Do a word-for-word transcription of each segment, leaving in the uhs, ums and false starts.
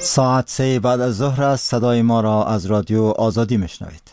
ساعت سه بعد از ظهر است. صدای ما را از رادیو آزادی میشنوید.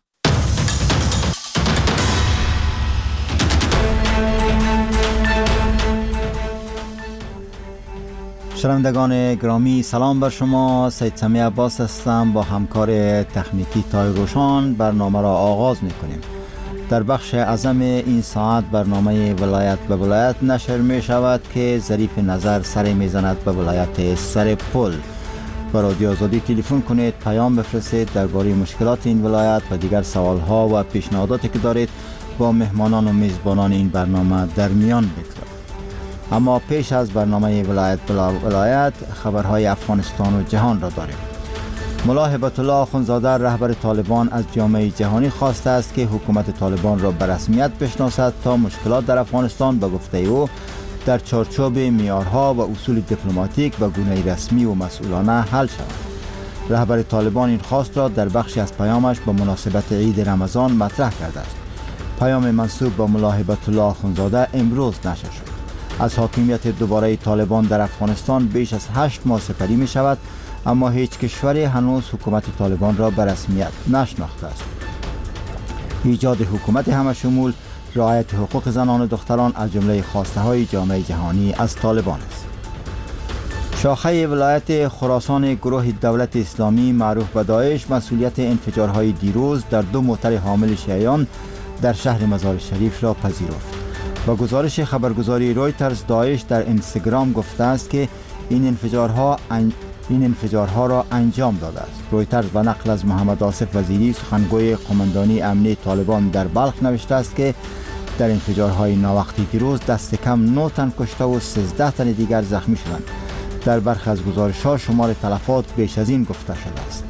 شنوندگان گرامی، سلام بر شما. سید سمی عباس هستم. با همکار تکنیکی تای روشان برنامه را آغاز میکنیم. در بخش اعظم این ساعت برنامه ولایت به ولایت نشر می شود که ظریف نظر سر میزند به ولایت سرپل. با رادیو آزادی تلفن کنید، پیام بفرستید درباره مشکلات این ولایت و دیگر سوالها و پیشنهاداتی که دارید با مهمانان و میزبانان این برنامه در میان بگذارید. اما پیش از برنامه ولایت بلا ولایت خبرهای افغانستان و جهان را داریم. ملا هبت الله آخوندزاده رهبر طالبان از جامعه جهانی خواسته است که حکومت طالبان را به رسمیت بشناسد تا مشکلات در افغانستان به گفته او در چارچوب معیارها و اصول دیپلماتیک و گونه رسمی و مسئولانه حل شود. رهبر طالبان این خواست را در بخشی از پیامش به مناسبت عید رمضان مطرح کرده است. پیام منسوب به ملا هبت الله آخوندزاده امروز نشر شد. از حاکمیت دوباره طالبان در افغانستان بیش از هشت ماه سپری می شود، اما هیچ کشوری هنوز حکومت طالبان را به رسمیت نشناخته است. ایجاد حکومت همه شمول، رعایت حقوق زنان و دختران از جمله خواسته های جامعه جهانی از طالبان است. شاخه ولایت خراسان گروه دولت اسلامی معروف به داعش مسئولیت انفجارهای دیروز در دو موتر حامل شیعیان در شهر مزار شریف را پذیرفت. با گزارش خبرگزاری رویترز، داعش در اینستاگرام گفته است که این انفجارها ان... این انفجارها را انجام داده است. رویترز به نقل از محمد آصف وزیری سخنگوی قماندانی امنی طالبان در بلخ نوشته است که در انفجارهای ناوقتی دیروز دست کم نه تن کشته و سیزده تن دیگر زخمی شدند. در برخی از گزارش‌ها شمار تلفات بیش از این گفته شده است.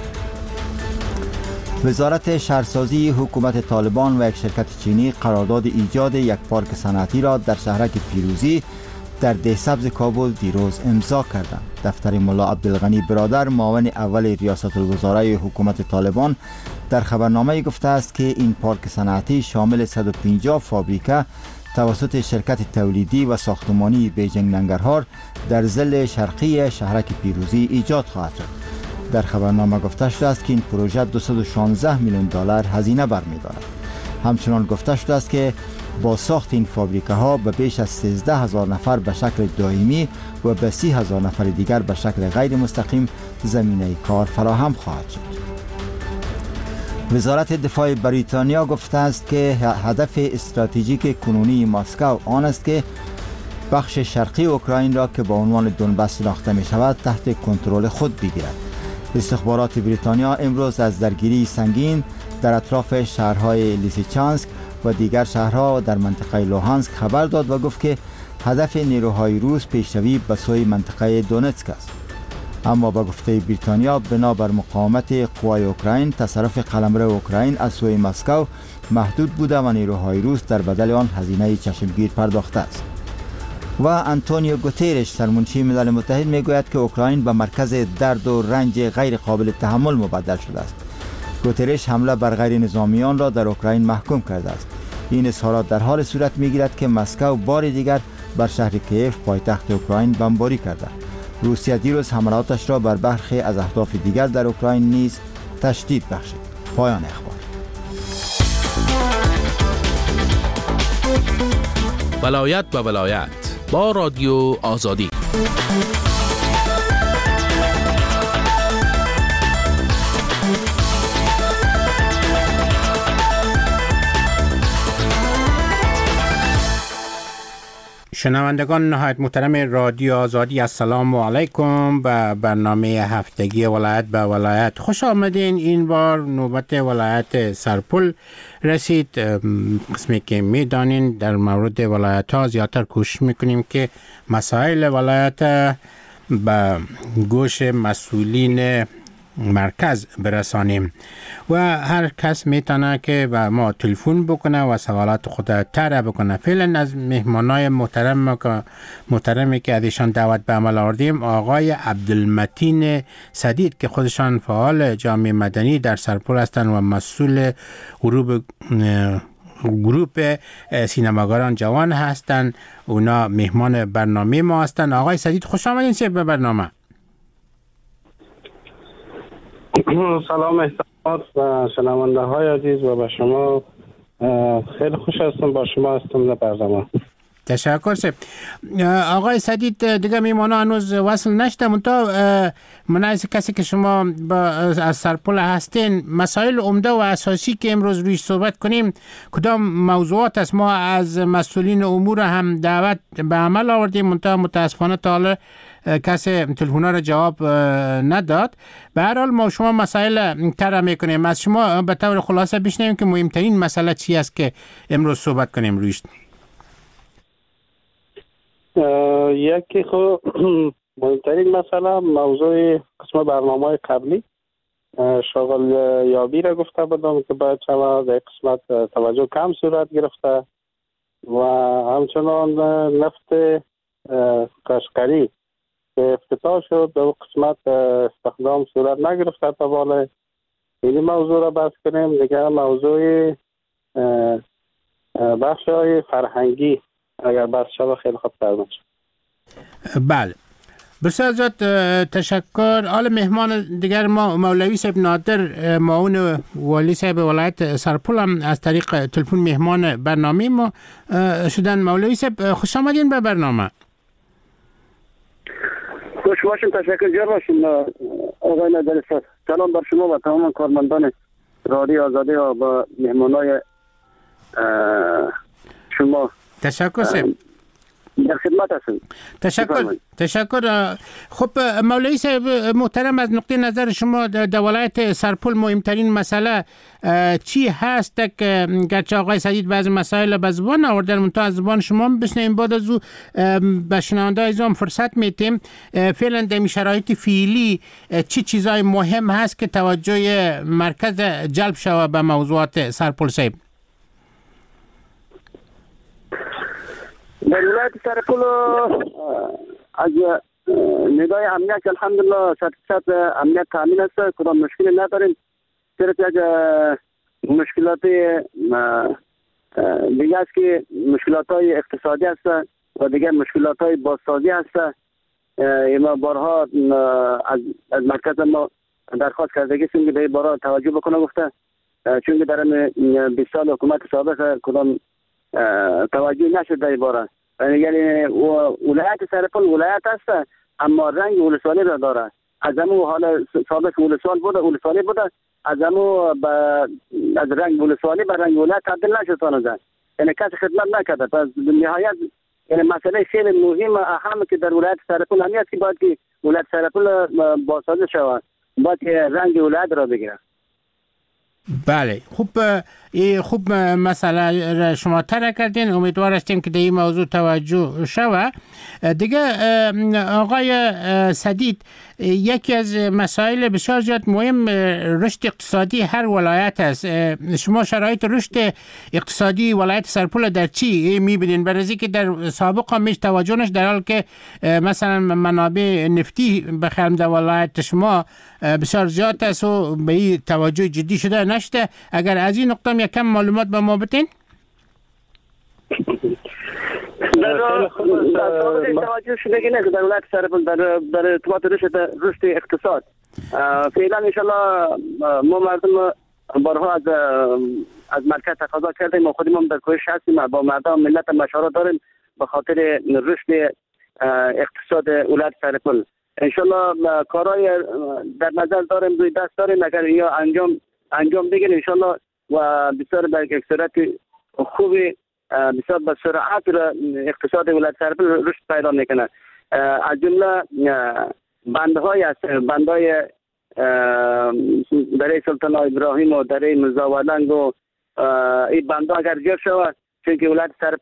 وزارت شهرسازی حکومت طالبان و یک شرکت چینی قرارداد ایجاد یک پارک صنعتی را در شهرک پیروزی در دهسبز کابل دیروز امضا کردند. دفتر ملا عبدالغنی برادر معاون اول ریاست الوزراء حکومت طالبان در خبرنامه گفته است که این پارک صنعتی شامل صد و پنجاه فابریکه توسط شرکت تولیدی و ساختمانی بیجینگ ننگرهار در ضلع شرقی شهرک پیروزی ایجاد خواهد شد. در خبرنامه گفته شده است که این پروژه دویست و شانزده میلیون دلار هزینه برمی‌دارد. همچنان گفته شده است که با ساخت این فابریکه ها به بیش از سیزده هزار نفر به شکل دائمی و به سی هزار نفر دیگر به شکل غیر مستقیم زمینه کار فراهم خواهد شد. وزارت دفاع بریتانیا گفته است که هدف استراتژیک کنونی مسکو آن است که بخش شرقی اوکراین را که با عنوان دونباس شناخته می شود تحت کنترل خود بگیرد. استخبارات بریتانیا امروز از درگیری سنگین در اطراف شهرهای لیسیچانسک و دیگر شهرها در منطقه لوهانسک خبر داد و گفت که هدف نیروهای روس پیشروی به سوی منطقه دونتسک است. اما با گفته بریتانیا بنابر مقاومت قوای اوکراین تصرف قلمرو اوکراین از سوی مسکو محدود بوده و نیروهای روس در بدل آن هزینه چشمگیر پرداخته است. و آنتونیو گوترش سرمنشی ملل متحد میگوید که اوکراین به مرکز درد و رنج غیر قابل تحمل مبدل شده است. گوترش حمله بر غیر نظامیان را در اوکراین محکوم کرده است. این اظهارات در حال صورت میگیرد که مسکو بار دیگر بر شهر کیف پایتخت اوکراین بمباری کرده. روسیه دیروز حملاتش را بر برخی از اهداف دیگر در اوکراین نیز تشدید بخشید. پایان اخبار. ولایت به ولایت با رادیو آزادی. شنوندگان نهایت محترم رادیو آزادی، السلام علیکم. به برنامه هفتگی ولایت به ولایت خوش آمدین. این بار نوبت ولایت سرپل رسید. قسمی که میدانین در مورد ولایت ها زیادتر کوشش میکنیم که مسائل ولایت به گوش مسئولین مرکز برسانیم و هر کس میتونه که به ما تلفن بکنه و سوالات خود طرح بکنه. فعلا از مهمانای محترم محترمی که ازشان دعوت به عمل آوردیم آقای عبدالمتین سدید که خودشان فعال جامعه مدنی در سرپل هستند و مسئول گروه گروپ سینماگران جوان هستند. اونا مهمان برنامه ما هستند. آقای سدید خوش آمدین به برنامه. سلام احترامات و شنونده های عزیز و به شما. خیلی خوش هستم با شما هستم در برنامه. تشکر سه آقای سدید دیگه میمانه هنوز وصل نشده منطقه من از کسی که شما با از سرپل هستین مسائل عمده و اساسی که امروز رویش صحبت کنیم کدام موضوعات است؟ ما از مسئولین امور هم دعوت به عمل آوردیم منطقه متاسفانه تا حالا کسی تلفن‌ها را جواب نداد. به هر حال ما شما مسائل طرح میکنیم، از شما به طور خلاصه بشنویم که مهمترین مسئله چی است که امروز صحبت کنیم رویش. یکی خب مهمترین مسئله موضوع قسم برنامه قبلی شغل یابی را گفته بودم که باید شما در قسمت توجه کم صورت گرفته و همچنان نفت قشقری که افتتاح شد در قسمت استخدام صورت نگرفته تا بالا این موضوع را بحث کنیم. دیگر موضوع بخش های فرهنگی اگر بحث شد خیلی خوب تر. بله بسیار زیاد تشکر. حال مهمان دیگر ما مولوی صاحب نادر معاون والی صاحب ولایت سرپل هم از طریق تلفن مهمان برنامه ما شدن. مولوی صاحب خوش آمدین به برنامه. خوش باشین، تشکر جار باشین آقای نادر صاحب. سلام بر شما و تمام کارمندان رادیو آزادی و با مهمانای شما. تشکر صاحب. در خدمت هستم. تشکر تشکر. خب مولوی صاحب محترم، از نقطه نظر شما در ولایت سرپل مهمترین مسئله چی هست که گرچه آقای سدید بعض مسائل به زبان آوردن منتها از زبان شما بشنویم، بعد از او به شنونده های هم فرصت میتیم فعلا در شرایط فعلی چی چیزای مهم هست که توجه مرکز جلب شود به موضوعات سرپل صاحب؟ در ولایت سرپل از ندای امنیت الحمدلله صد درصد امنیت تامین است، کدام مشکلی نداریم. صرف یک مشکلات دیگه است که مشکلات های اقتصادی است و دیگه مشکلات های بازسازی است. ما بارها از از مرکز ما درخواست کرده که به بارها توجه بکنه گفته، چون در بیست سال حکومت سابق کدام توجه نشد در باره. یعنی ولایت سرپل ولایت است اما رنگ ولسوالی را داره. از همون حال سابق ولسوال بوده ولسوالی بوده از همون از رنگ ولسوالی به رنگ ولایت تبدیل نشد تانده. یعنی کسی خدمت نکرده. پس نهایت یعنی مسئله خیلی مهم اهم که در ولایت سرپل همی است که باید که ولایت سرپل بازسازی شود، باید که رنگ ولایت را بگیره. بله خوب خوب مسئله را شما طرح کردین، امیدوار هستیم که در این موضوع توجه شود. دیگه آقای سدید، یکی از مسائل بسیار زیاد مهم رشد اقتصادی هر ولایت است. شما شرایط رشد اقتصادی ولایت سرپل در چی میبینین؟ برای که در سابق هم میش توجه نش، در حال که مثلا منابع نفتی بخرم در ولایت شما بسیار زیاد است و به این توجه جدی شده نشده. اگر از این نقطه هم یکم معلومات به ما بتین. در توجه شدگی نه در ولایت سرپل در در ارتباط رشد رشد اقتصاد فعلا انشالله ما مردم بارها از از مرکز تقاضا کردیم و خودمون در کوشش هستیم با مردم ملت مشورت داریم به خاطر رشد اقتصاد ولایت سرپل. انشالله کارهای در نظر داریم، روی دست داریم. اگر یا انجام انجام بگیریم انشالله و بسیار به یک صورت خوبی بسیار به سرعت اقتصاد ولایت سرپل رشد پیدا میکنه. از جمله بندهای است، بندهای دره سلطان ابراهیم و دره مزاولنگ و این بندها اگر جور شود چون که ولایت سرپل.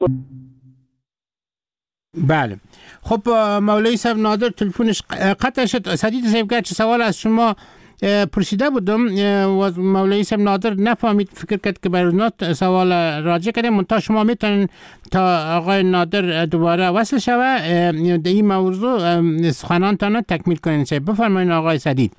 بله خب مولوی صاحب نادر تلفنش قطع شد. سدید صاحب گرچه سوال از شما پرسیده بودم و مولوی صاحب نادر نفهمید، فکر کرد که برای سوال راجع کردیم منتها شما میتونن تا آقای نادر دوباره وصل شوه در این موضوع سخنانتان تکمیل کنین. بفرمایید آقای سدید.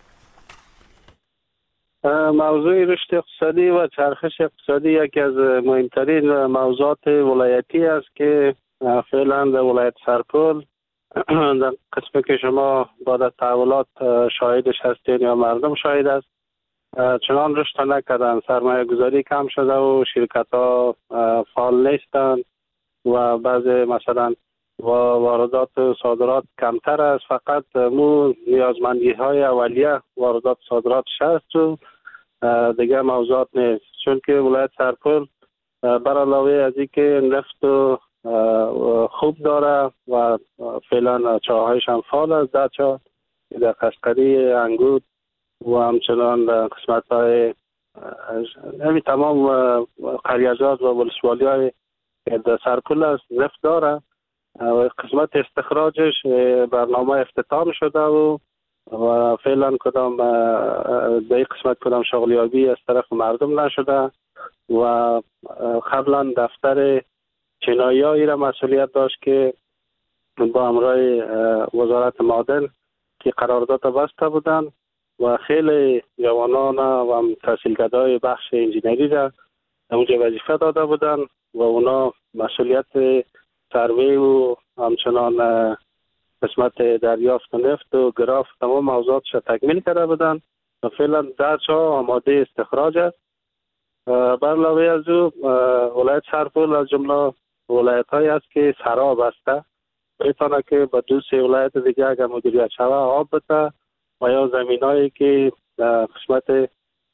موضوع رشد اقتصادی و چرخش اقتصادی یکی از مهمترین موضوعات ولایتی است که فعلا در ولایت سرپل در قسمی که شما بعد از تحولات شاهدش هستین یا مردم شاهد است، چنان رشد نکردن، سرمایه گذاری کم شده و شرکت ها فعال نیستن و بعضی مثلا واردات و صادرات کمتر است. فقط مو نیازمندی های اولیه واردات صادرات هست و دیگه موضوعات نیست. چون که ولایت سرپل بر علاوه از اینکه نفت و خوب داره و فعلا چاهایش هم فعال است، در چاه در قشقری، انگود و همچنان قسمت های همین تمام قریزات و ولسوالی های در سرپل است نفت داره و قسمت استخراجش برنامه افتتام شده و و فعلا کدام در این قسمت کدام شغلیابی از طرف مردم نشده و قبلا دفتر چینایی را مسئولیت داشت که با همراه وزارت معدن که قرارداد بسته بودن و خیلی جوانان و تحصیلکردهای بخش انجینری را اونجا وظیفه داده بودن و اونا مسئولیت سروی و همچنان قسمت دریافت نفت و گراف تمام موضوعاتش تکمیل کرده بودن و فعلا در چاه آماده استخراج است. بر علاوه از او ولایت سرپل از جمله ولایت هایی است که سراب است، بتونه که با دو سه ولایت دیگه اگر مدیریت شود آب بده و یا زمین هایی که قسمت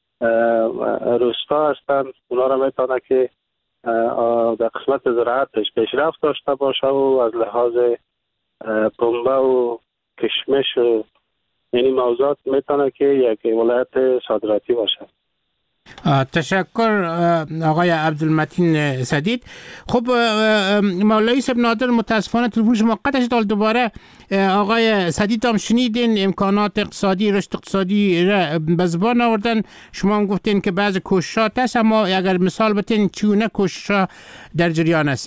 روستا هستند اونا را میتونه که در قسمت زراعتش پیشرفت داشته باشه و از لحاظ پنبه و کشمش و یعنی موضوعات میتونه که یک ولایت صادراتی باشه. تشکر آقای عبدالمتین سدید. خب مولوی صاحب نادر متاسفانه تلفن شما قطع شد. دوباره آقای سدید هم شنیدین امکانات اقتصادی رشد اقتصادی را به زبان آوردن، شما هم گفتین که بعض کوششات هست، اما اگر مثال بتین چونه کوشش‌ها در جریان است؟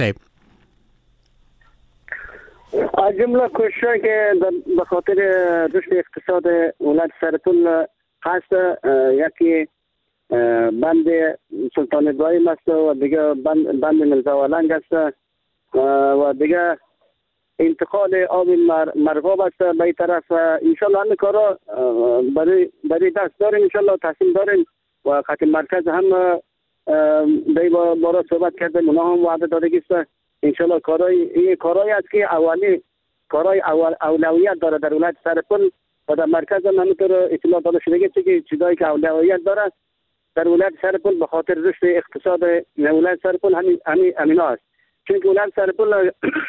از جمله کوشش‌هایی که به خاطر رشد اقتصاد ولایت سرپل هست، یکی بند سلطان ابراهیم است و دیگه بند بند ملزاولنگ است و دیگه انتقال آب مرغاب است به این طرف. انشالله همین کارا برای برای دست داریم، انشالله تصمیم داریم و خط مرکز هم به بارا صحبت کردیم، اونا هم وعده دادگی است. انشالله کارای این کارایی است که اولی کارای اول اولویت داره در ولایت سرپل و در مرکز هم همینطور اطلاع داده شده که چیزایی که اولویت داره در ولایت سرپل به خاطر رشد اقتصاد ولایت سرپل همین همین همینا است. چون که ولایت سرپل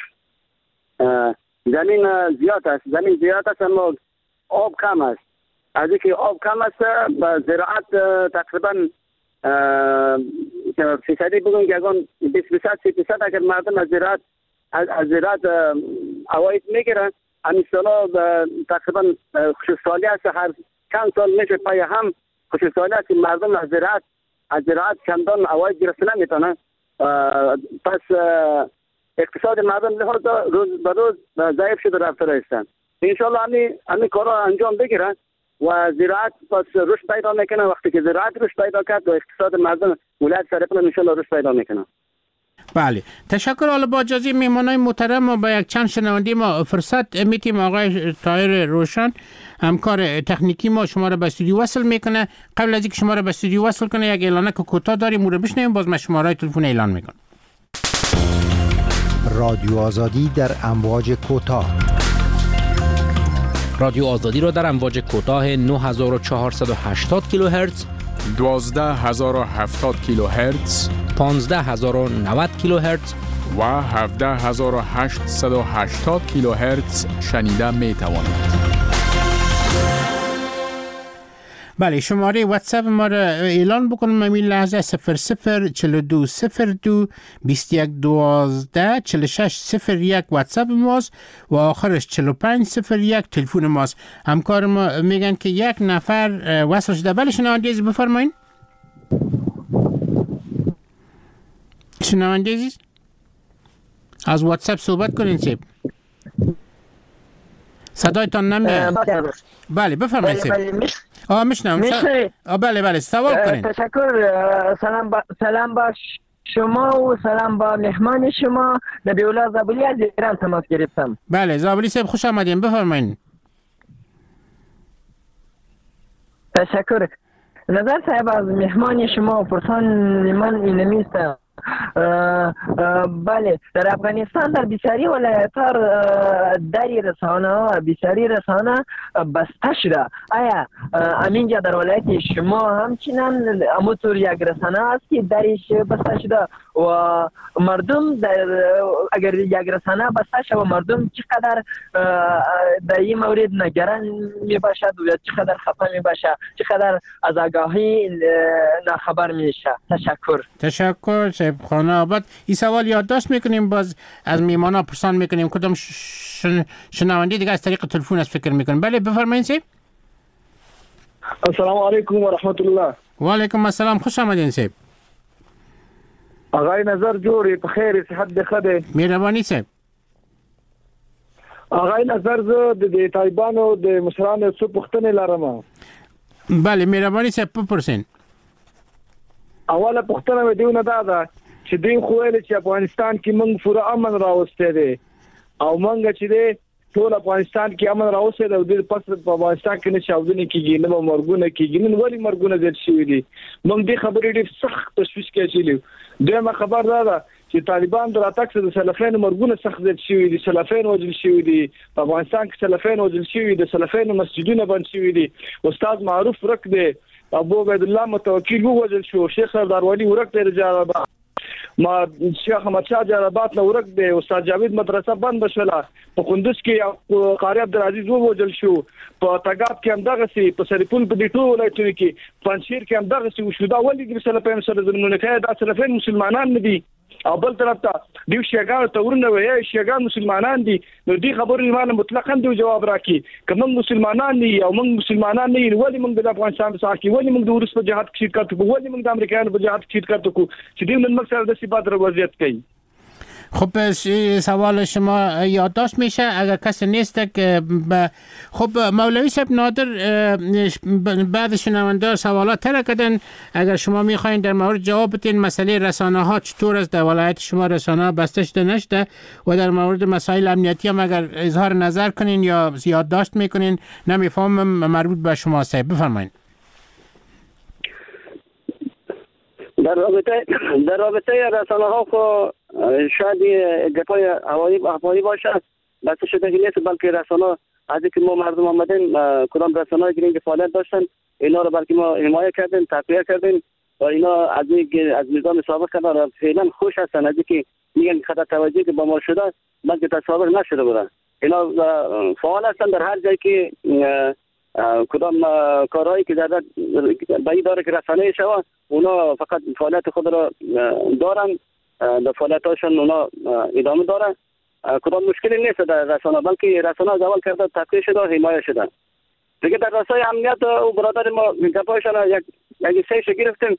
زمین زیاد است، زمین زیاد است اما آب کم است. از اینکه آب کم است و زراعت تقریبا فیصدی بگویم که اگر بیست درصد سی درصد اگر مردم از زراعت از, از زراعت عواید میگیرن، همین سالا تقریبا خشکسالی است، هر چند سال میشه پای هم خشکسالی است که مردم از زراعت از زراعت چندان عواید گرفته نمیتونن. پس اقتصاد مردم لحاظا روز به روز ضعیف شده رفته هستند. انشالله همین همین کارا انجام بگیرن و زراعت پس رشد پیدا میکنه. وقتی که زراعت رشد پیدا کرد و اقتصاد مردم ولایت سرپل انشالله رشد پیدا میکنه. بله، تشکر. حالا با اجازه میهمانای محترم ما با یک چند شنونده ما فرصت میتیم. آقای طاهر روشن همکار تکنیکی ما شما را به استودیو وصل میکنه. قبل از اینکه شما را به استودیو وصل کنه یک اعلانه که کوتاه داریم اون رو بشنویم، باز من شماره تلفن اعلان میکنم. رادیو آزادی در امواج کوتاه. رادیو آزادی را در امواج کوتاه نه هزار و چهارصد و هشتاد کیلوهرتز، دوازده هزار و هفتاد کیلوهرتز، پانزده هزار و نود کیلوهرتز و هفده هزار و هشتصد و هشتاد کیلوهرتز شنیده می توانید. بله، شماره واتساپ ما را اعلان بکنم همین لحظه صفر صفر چهل و دو صفر دو بیست و یک دوازده چهل و شش صفر یک واتساپ ماست و آخرش چهل و پنج صفر یک تلفن ماست. همکار ما میگن که یک نفر وصل شده. بله شنونده عزیز بفرمایید. شنونده عزیز از واتساپ صحبت کنین سیب. صدایتان نمیاد. بله بفرمایید سیب. آه میشنم. میشه؟ بله بله سوال کنین. تشکر. سلام با... سلام باش شما و سلام با مهمان شما نبی الله زابلی از ایران تماس گرفتم. بله زابلی صاحب خوش آمدین، بفرمایید. تشکر. نظر صاحب از مهمان شما و پرسان من اینمیست. بله در افغانستان در بسیاری ولایت‌ها دری رسانه ها بسیاری رسانه بسته شده. آیا همینجا در ولایت شما همچنان همونطور یک رسانه است که درش بسته شده و مردم در اگر یک رسانه بسته شده و مردم چقدر در این مورد نگران می باشد و چقدر خفه می باشد، چقدر از آگاهی ناخبر میشه؟ تشکر. تشکر شیخ خانه آباد. این سوال یادداشت میکنیم، باز از میمانا پرسان میکنیم، کدام شن... شنونده دیگه از طریق تلفن از فکر میکنیم. بله بفرمایید سیب. السلام علیکم و رحمت الله. و علیکم السلام، خوش آمدین سیب. آقای نظر جوری بخیر، صحت بخیر. مهربانی سیب. آقای نظر زه د طالبانو د مشرانو څو پوښتنې لرم. بله مهربانی سیب بپرسین. اوله پوښتنه مې دیونه دا ده چې دوی خو ویل چې افغانستان کې موږ پوره امن راوستی دی او موږ چې دی ټول افغانستان کې امن راوستی دی او د پس په افغانستان کې نه چاودنې کېږي نه به مرګونه کېږي. نن ولې مرګونه زیات شوي دي؟ موږ دې خبرې ډېر سخت تشویش کې اچولی. دویمه خبر دا ده چې طالبان د راتګ سره د سلفیانو مرګونه سخت زیات شوي دي، سلفیان وژل شوي دي په افغانستان کې، سلفیان وژل شوي دي، سلفیانو مسجدونه بند شوي دي، استاد معروف ورک دی، ابو عبید الله متوکل وژل شو، شیخ سردار ولی ورک دی رجال ما شیخ احمد شاه جلالآباد له ورک دی، استاد جاوید مدرسه بند شوله، په کندوز کې قاری عبدالعزیز وژل شو، په تګاب کې هم دغه سي، په سرپل په دې ټول ولایتونو کې، پنځیر کې هم دغه سي وشو. دا ولې د سلفیانو سره ظلمونه کوي؟ دا سلفیان مسلمانان نه دي او بل طرف ته دیو شیګان ته ورنه وایي شیګان مسلمانان دي. نو دې خبرې معنی مطلقاً دی جواب راکړي که موږ مسلمانان نه یو، موږ مسلمانان نه یو، ولې موږ د افغانستان په ساحه کې، ولې موږ د روس په جهاد کې شرکت وکړو، ولې موږ د امریکایانو په جهاد کې شرکت وکړو چې دوی نن موږ سره د ثبات وضعیت کوي؟ خب سوال شما یادداشت میشه اگر کسی نیست که ب... خب مولوی صاحب نادر بعد شنونده سوالات تر کردن، اگر شما میخواین در مورد جواب بدین مسئله رسانه ها چطور است در ولایت شما رسانه ها بسته شده نشده و در مورد مسائل امنیتی هم اگر اظهار نظر کنین یا یادداشت میکنین نمیفهمم مربوط به شما صاحب بفرمایید. در رابطه در رابطه رسانه ها خو شاید گپای هوایی هوایی باشه، بس شده که نیست، بلکه رسانه از اینکه ما مردم آمدیم کدام رسانه‌ای که فعالیت داشتن اینا رو بلکه ما حمایت کردیم، تقویت کردیم و اینا از اینکه از نظام سابق کردن فعلا خوش هستن، از اینکه میگن خطر توجهی که با ما شده بلکه تصاویر نشده بودن. اینا فعال هستن در هر جایی که کدام کارهایی که در بایی داره که رسانه شود اونا فقط فعالیت خود را دارن، در فعالیتاشون اونا ادامه داره. کدام مشکلی نیست در رسانه، بلکه رسانه از اول کرده تقویه شده و حمایت شده. دیگه در راستای امنیت او برادر ما گپایشان یک یک سیش گرفتیم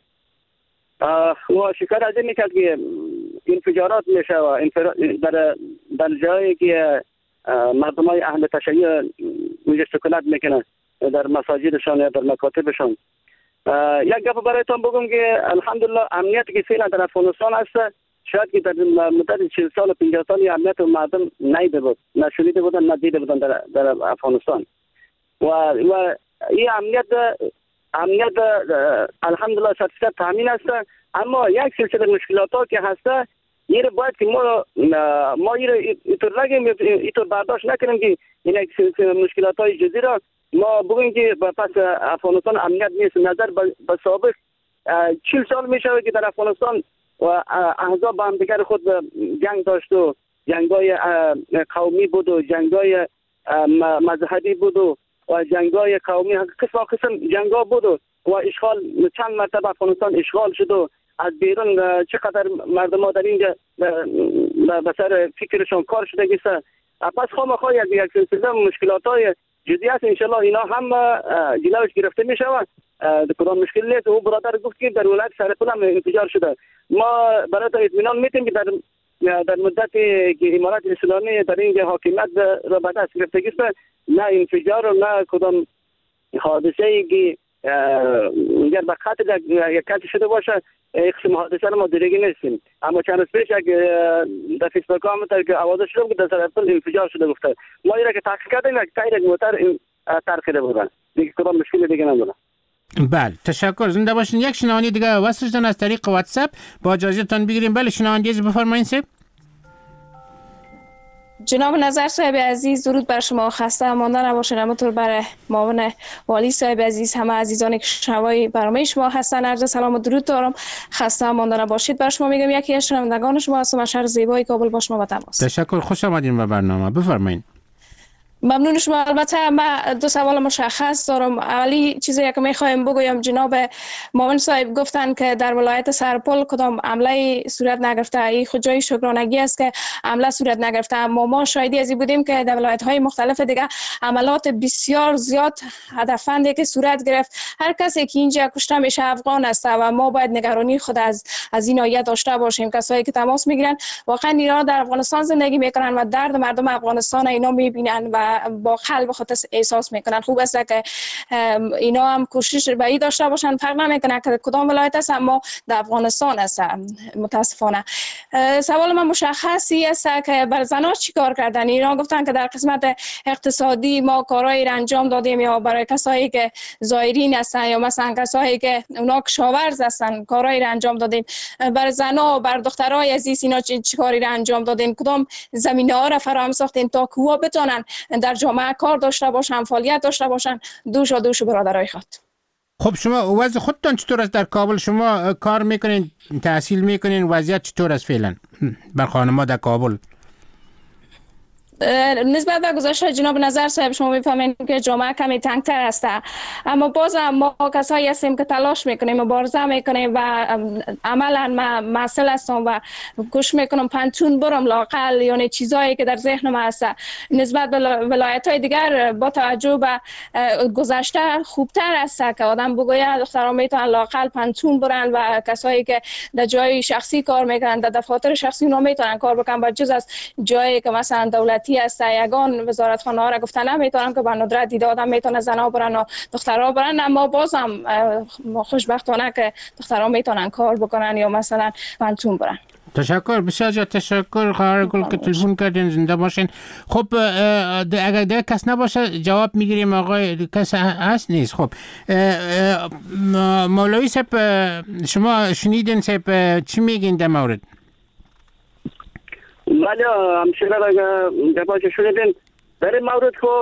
و شکایت از این میکرد که انفجارات میشه و در در جایی که مردم های اهل تشیع اونجا سکونت میکنه در مساجدشان یا در مکاتبشان. یک گپ برایتان بگم که الحمدلله امنیتی که فعلا در افغانستان هست شاید که در مدت چهل سال و پنجاه سال امنیت مردم نیده بود، نشنیده بودن، ندیده بودن در در افغانستان و و این امنیت امنیت الحمدلله صد درصد تامین است. اما یک سلسله مشکلات ها که هست این باید که ما ما این اینطور نگیم، اینطور برداشت نکنیم که این یک سلسله مشکلات های جدی را ما بگیم که پس افغانستان امنیت نیست. نظر به سابق چهل سال می شود که در افغانستان و احزاب با هم دیگر خود جنگ داشت و جنگای قومی بود و جنگای مذهبی بود و جنگای قومی قسم قسم جنگا بود و اشغال چند مرتبه افغانستان اشغال شد و از بیرون چقدر مردم ها در اینجا به سر فکرشون کار شده گیسته. پس خامخواه یک یک سلسله مشکلات های جدی است، انشالله اینا هم جلوش گرفته می شود، کدام مشکل نیست. او برادر گفت که در ولایت سرپل هم انفجار شده. ما برای تا اطمینان میتیم که در در مدت که امارات اسلامی در اینجا حاکمیت را به دست گرفته است نه انفجار و نه کدام حادثه ای که اگر به خاطر یک کسی شده باشه یک قسم حادثه ما دیگه نیستیم. اما چند روز پیش یک در فیسبوک هم که آواز شده بود در سرپل انفجار شده گفته ما اینا که تحقیق کردیم یک تایر یک موتر ترخیده بودن دیگه کدام مشکلی دیگه نبوده. بله تشکر. زنده باشین. یک شنوندی دیگه وصل شدن از طریق واتساپ با اجازهتون بگیریم. بله شنوندی بفرمایید سه. جناب نظر صاحب عزیز درود بر شما. خسته مانده نباشین. همونطور برای معاون والی صاحب عزیز همه عزیزانی که شنوای برنامه شما هستن عرض سلام و درود دارم. خسته مانده نباشید. بر شما میگم یکی از شنوندگان شما هستم از شهر زیبای کابل با شما به تماس. تشکر. خوش آمدین به برنامه. بفرمایید. ممنون شما. البته من دو سوال مشخص دارم. اولی چیزی که میخوایم بگویم جناب معاون صاحب گفتن که در ولایت سرپل کدام عمله صورت نگرفته. این خود جای شکرانگی است که عمله صورت نگرفته. اما ما شاهدی ازی بودیم که در ولایت های مختلف دیگه عملات بسیار زیاد هدفمندی که صورت گرفت. هر کسی که اینجا کشته میشه افغان است و ما باید نگرانی خود از از این ناحیه داشته باشیم. کسایی که تماس میگیرن واقعا اینا در افغانستان زندگی میکنن و درد مردم افغانستان اینا میبینن و با قلب خود احساس میکنن. خوب است که اینا هم کوشش به این داشته باشن. فرق نمیکنه که کدام ولایت است اما در افغانستان است. متاسفانه سوال من مشخصی است که بر زنها چیکار کردن. اینا گفتن که در قسمت اقتصادی ما کارایی انجام دادیم یا برای کسایی که زایرین هستن یا مثلا کسایی که اونا کشاورز هستن کارایی انجام دادیم. بر زنها بر دخترای عزیز اینا چیکاری انجام دادین؟ کدام زمینه‌ها را فراهم ساختین تا که اونا بتونن در جامعه کار داشته باشن فعالیت داشته باشن؟ دوش و دوش برادرای خود. خب شما وضع خودتون چطور است در کابل؟ شما کار میکنین، تحصیل میکنین، وضعیت چطور است فعلا بر خانم‌ها در کابل؟ نسبت به گزارش جناب نظر صاحب شما میفهمین که جامعه کمی تنگتر است اما باز ما کسایی هستیم که تلاش میکنیم مبارزه میکنیم و عملا مسئله هستم و کوشش میکنم پنتون برم لاقل یعنی چیزایی که در ذهنم هست نسبت به ولایت های دیگر با توجه به گذشته خوبتر است که آدم بگوید دخترها میتونن لاقل پنتون برن و کسایی که در جای شخصی کار میکنن در دفاتر شخصی اونا میتونن کار بکنن با جز از جایی که مثلا دولتی است یگان وزارتخانه ها را گفتن نمیتونن که به ندرت دیده آدم میتونه زنها برن و دخترها برن اما بازم خوشبختانه که دخترها میتونن کار بکنن یا مثلا پنتون برن. تشکر بسیار زیاد تشکر خواهر گل که تلفن کردین. زنده باشین. خب اگر دیگه کس نباشه جواب میگیریم. آقای کس هست نیست؟ خب مولوی صاحب شما شنیدین صاحب چی میگین در مورد؟ بله همشیره را جواب شنیدین. در این مورد که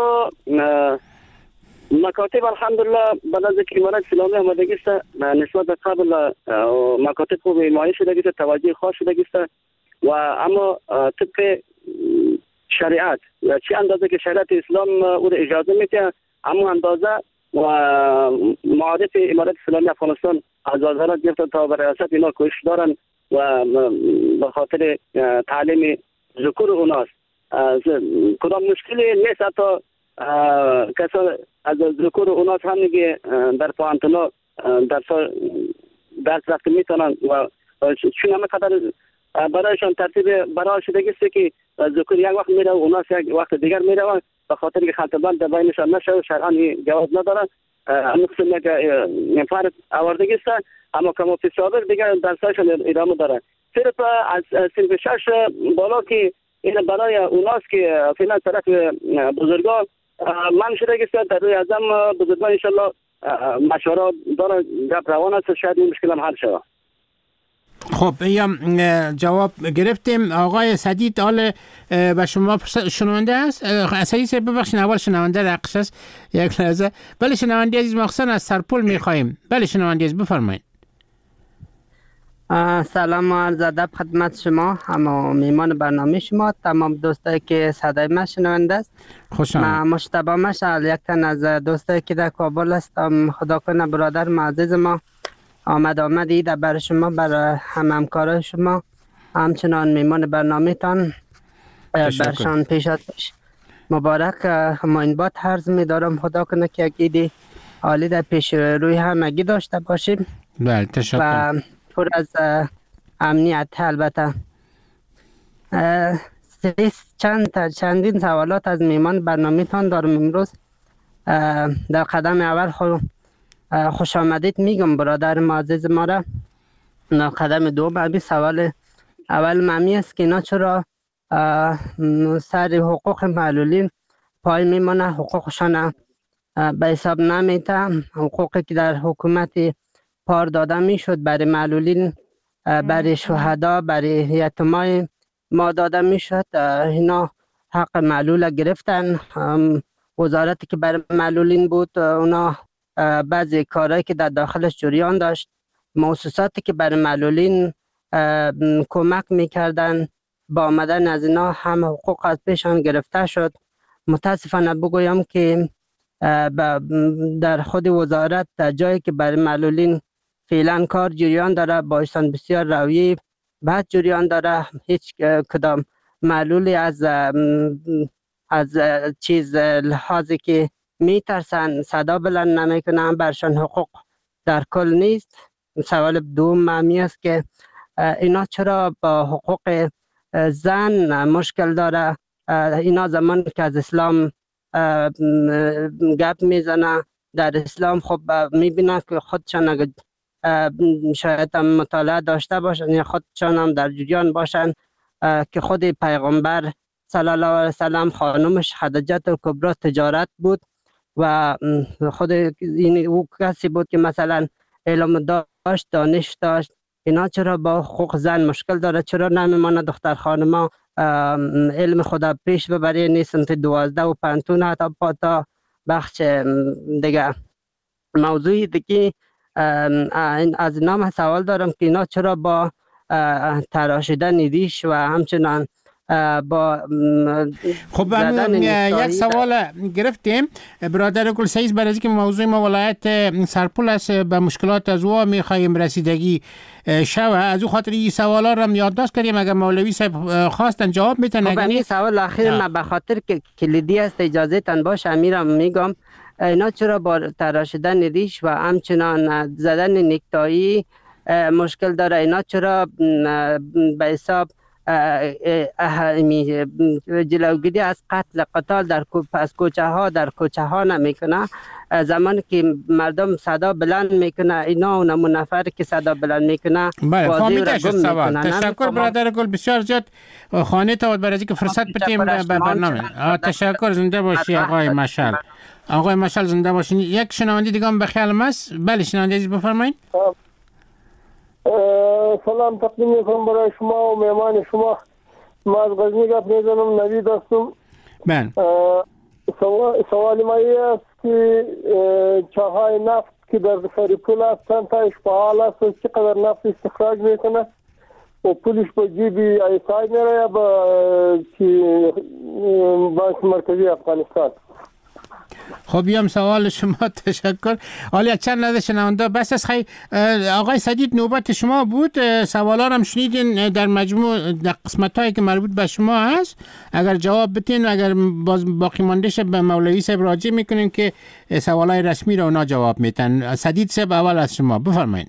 مکاتب الحمدلله بعد از اینکه امارت اسلامی آمدگی است نسبت به قبل مکاتب خوب حمایت شده است، توجه خاص شده است و اما طبق شریعت چه اندازه که شریعت اسلام او را اجازه میده اما اندازه و معارف امارت اسلامی افغانستان از وزارت گرفته تا به ریاست اینا کوشش دارن و به خاطر تعلیم ذکور اوناست کدام مشکلی نیست. حتی کسا از ذکور اوناس هم میگه در پوانتنا درس درس رفته میتونن و چون همه قدر برایشان ترتیب برای شدگی است که ذکور یک وقت میره و اوناس یک وقت دیگر میره و به خاطر که خلطبند در بینشان نشه و شرعا جواز نداره همه قسم یک فرد آوردگی است اما که مفتی سابق دیگر درسایشان ادامه داره. صرف از سنف شش بالا که این برای اوناست که فعلا طرف بزرگان من شده است در روی ازم بزرگان انشالله مشوره داره گپ روان است شاید این مشکل هم حل شود. خب یا جواب گرفتیم. آقای سدید آل به شما شنونده است؟ سدید صاحب ببخشید اول شنونده رقص است یک لحظه. بله شنونده عزیز مخصوصا از سرپل میخواهیم. بله شنونده عزیز بفرمایید. سلام و عرض ادب خدمت شما اما میمان برنامه شما تمام دوستایی که صدای من شنونده است. خوش آمدید. من مشتبه مشعل یک تن از دوستایی که در کابل هستم. خدا کنه برادر عزیز ما آمد آمدید برای شما برای هم همکارای شما همچنان میمان برنامه تان برشان پیشات باش. مبارک ما این بات عرض می دارم. خدا کنه که اگیدی عالی در پیش روی همگی داشته باشیم. بله تشکر. و پر از امنیت. البته چند چندین سوالات از میمان برنامه تان دارم امروز. در قدم اول خود خوش آمدید میگم برادر معزز ما را. قدم دوم همین سوال اول ممی است که اینا چرا سر حقوق معلولین پای میمانه، حقوقشان به حساب نمیته، حقوقی که در حکومت پار داده میشد برای معلولین، برای شهدا، برای یتیمای ما داده میشد، اینا حق معلول گرفتن. وزارتی که برای معلولین بود اونا بعضی کارهایی که در داخلش جریان داشت، مؤسساتی که برای معلولین کمک میکردن با آمدن از اینا هم حقوق از پیشان گرفته شد. متاسفانه بگویم که در خود وزارت در جایی که برای معلولین فعلا کار جریان داره، بایستان بسیار رویه بعد جریان داره، هیچ کدام معلولی از از چیز لحاظی که میترسن صدا بلند نمیکنن، برشان حقوق در کل نیست. سوال دوم معمی است که اینا چرا با حقوق زن مشکل داره؟ اینا زمان که از اسلام گپ میزنه، در اسلام خب میبینن که خودشان اگر شاید هم مطالعه داشته باشن یا خودشان هم در جریان باشن که خود پیغمبر صلی الله علیه وسلم خانمش خدیجه الکبری تجارت بود و خود این او کسی بود که مثلا علم داشت، دانش داشت. اینا چرا با حقوق زن مشکل داره؟ چرا نمیمانه دختر خانما علم خدا پیش ببره؟ نیستن تا دوازده و پنتون حتی با تا بخش دیگه موضوعی دیگه از نام سوال دارم که اینا چرا با تراشیدن ریش و همچنان با خب یک سوال گرفتیم برادر گلسعید، برای اینکه موضوع ما ولایت سرپل است، به مشکلات از او میخوایم رسیدگی شوه، از او خاطر این سوالا رو یادداشت کردیم. اگر مولوی صاحب خواستن جواب میتونن. خب این سوال اخیر من به خاطر که کلیدی است اجازه تن باشه امیرم میگم، اینا چرا با تراشیدن ریش و همچنان زدن نکتایی مشکل داره؟ اینا چرا به حساب جلوگیری از قتل قتال در از کوچه ها در کوچه ها نمیکنه؟ زمانی که مردم صدا بلند میکنه اینا و نمون نفر که صدا بلند میکنه بله فهمیده شد سوال. تشکر برادر گل، بسیار زیاد خانه تا برای اینکه فرصت بدیم به برنامه. تشکر، زنده باشی آقای مشعل. آقای مشعل زنده باشین. یک شنونده دیگه هم به خیالم است. بله شنونده عزیز بفرمایید. سلام تقدیم میکنم برای شما و مهمان شما. ما از غزنی گپ میزنم، نوید هستم. بله. سوال ما است که چاهای نفت که در سرپل هستند تایش فعال است و چقدر نفت استخراج میکنه و پولش به جیب ایسای میره یا به بانک مرکزی افغانستان؟ خب بیام سوال شما. تشکر. حالا چند لحظه شنونده بس از خیلی آقای سدید نوبت شما بود، سوالا هم شنیدین در مجموع در قسمت هایی که مربوط به شما هست. اگر جواب بتین، اگر باز باقی مانده شه به مولوی صاحب راجع میکنیم که سوالای رسمی رو اونا جواب میتن. سدید صاحب اول از شما بفرمایید.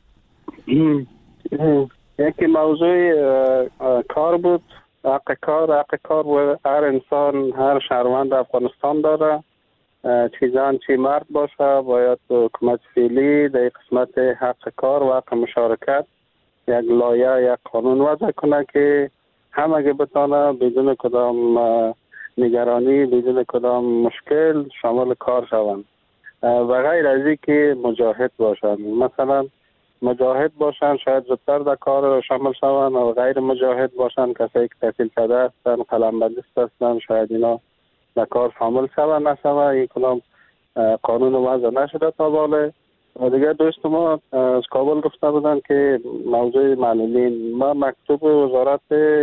یکی موضوع کار بود، حق کار حق کار و هر انسان هر شهروند افغانستان داره، چیزان چی مرد باشه باید حکومت فعلی در قسمت حق کار و حق مشارکت یک لایحه یک قانون وضع کنه که همه بتانه بدون کدام نگرانی بدون کدام مشکل شامل کار شوند و غیر از این که مجاهد باشن. مثلا مجاهد باشن شاید زودتر در کار شامل شوند و غیر مجاهد باشن کسایی که تحصیل کرده هستن قلمبندیست هستن شاید اینا در کار شامل شوه نشوه. یک کدام قانون وضع نشده تا باله. و دیگه دوست ما از کابل گفته بودن که موضوع معلولین، ما مکتوب وزارت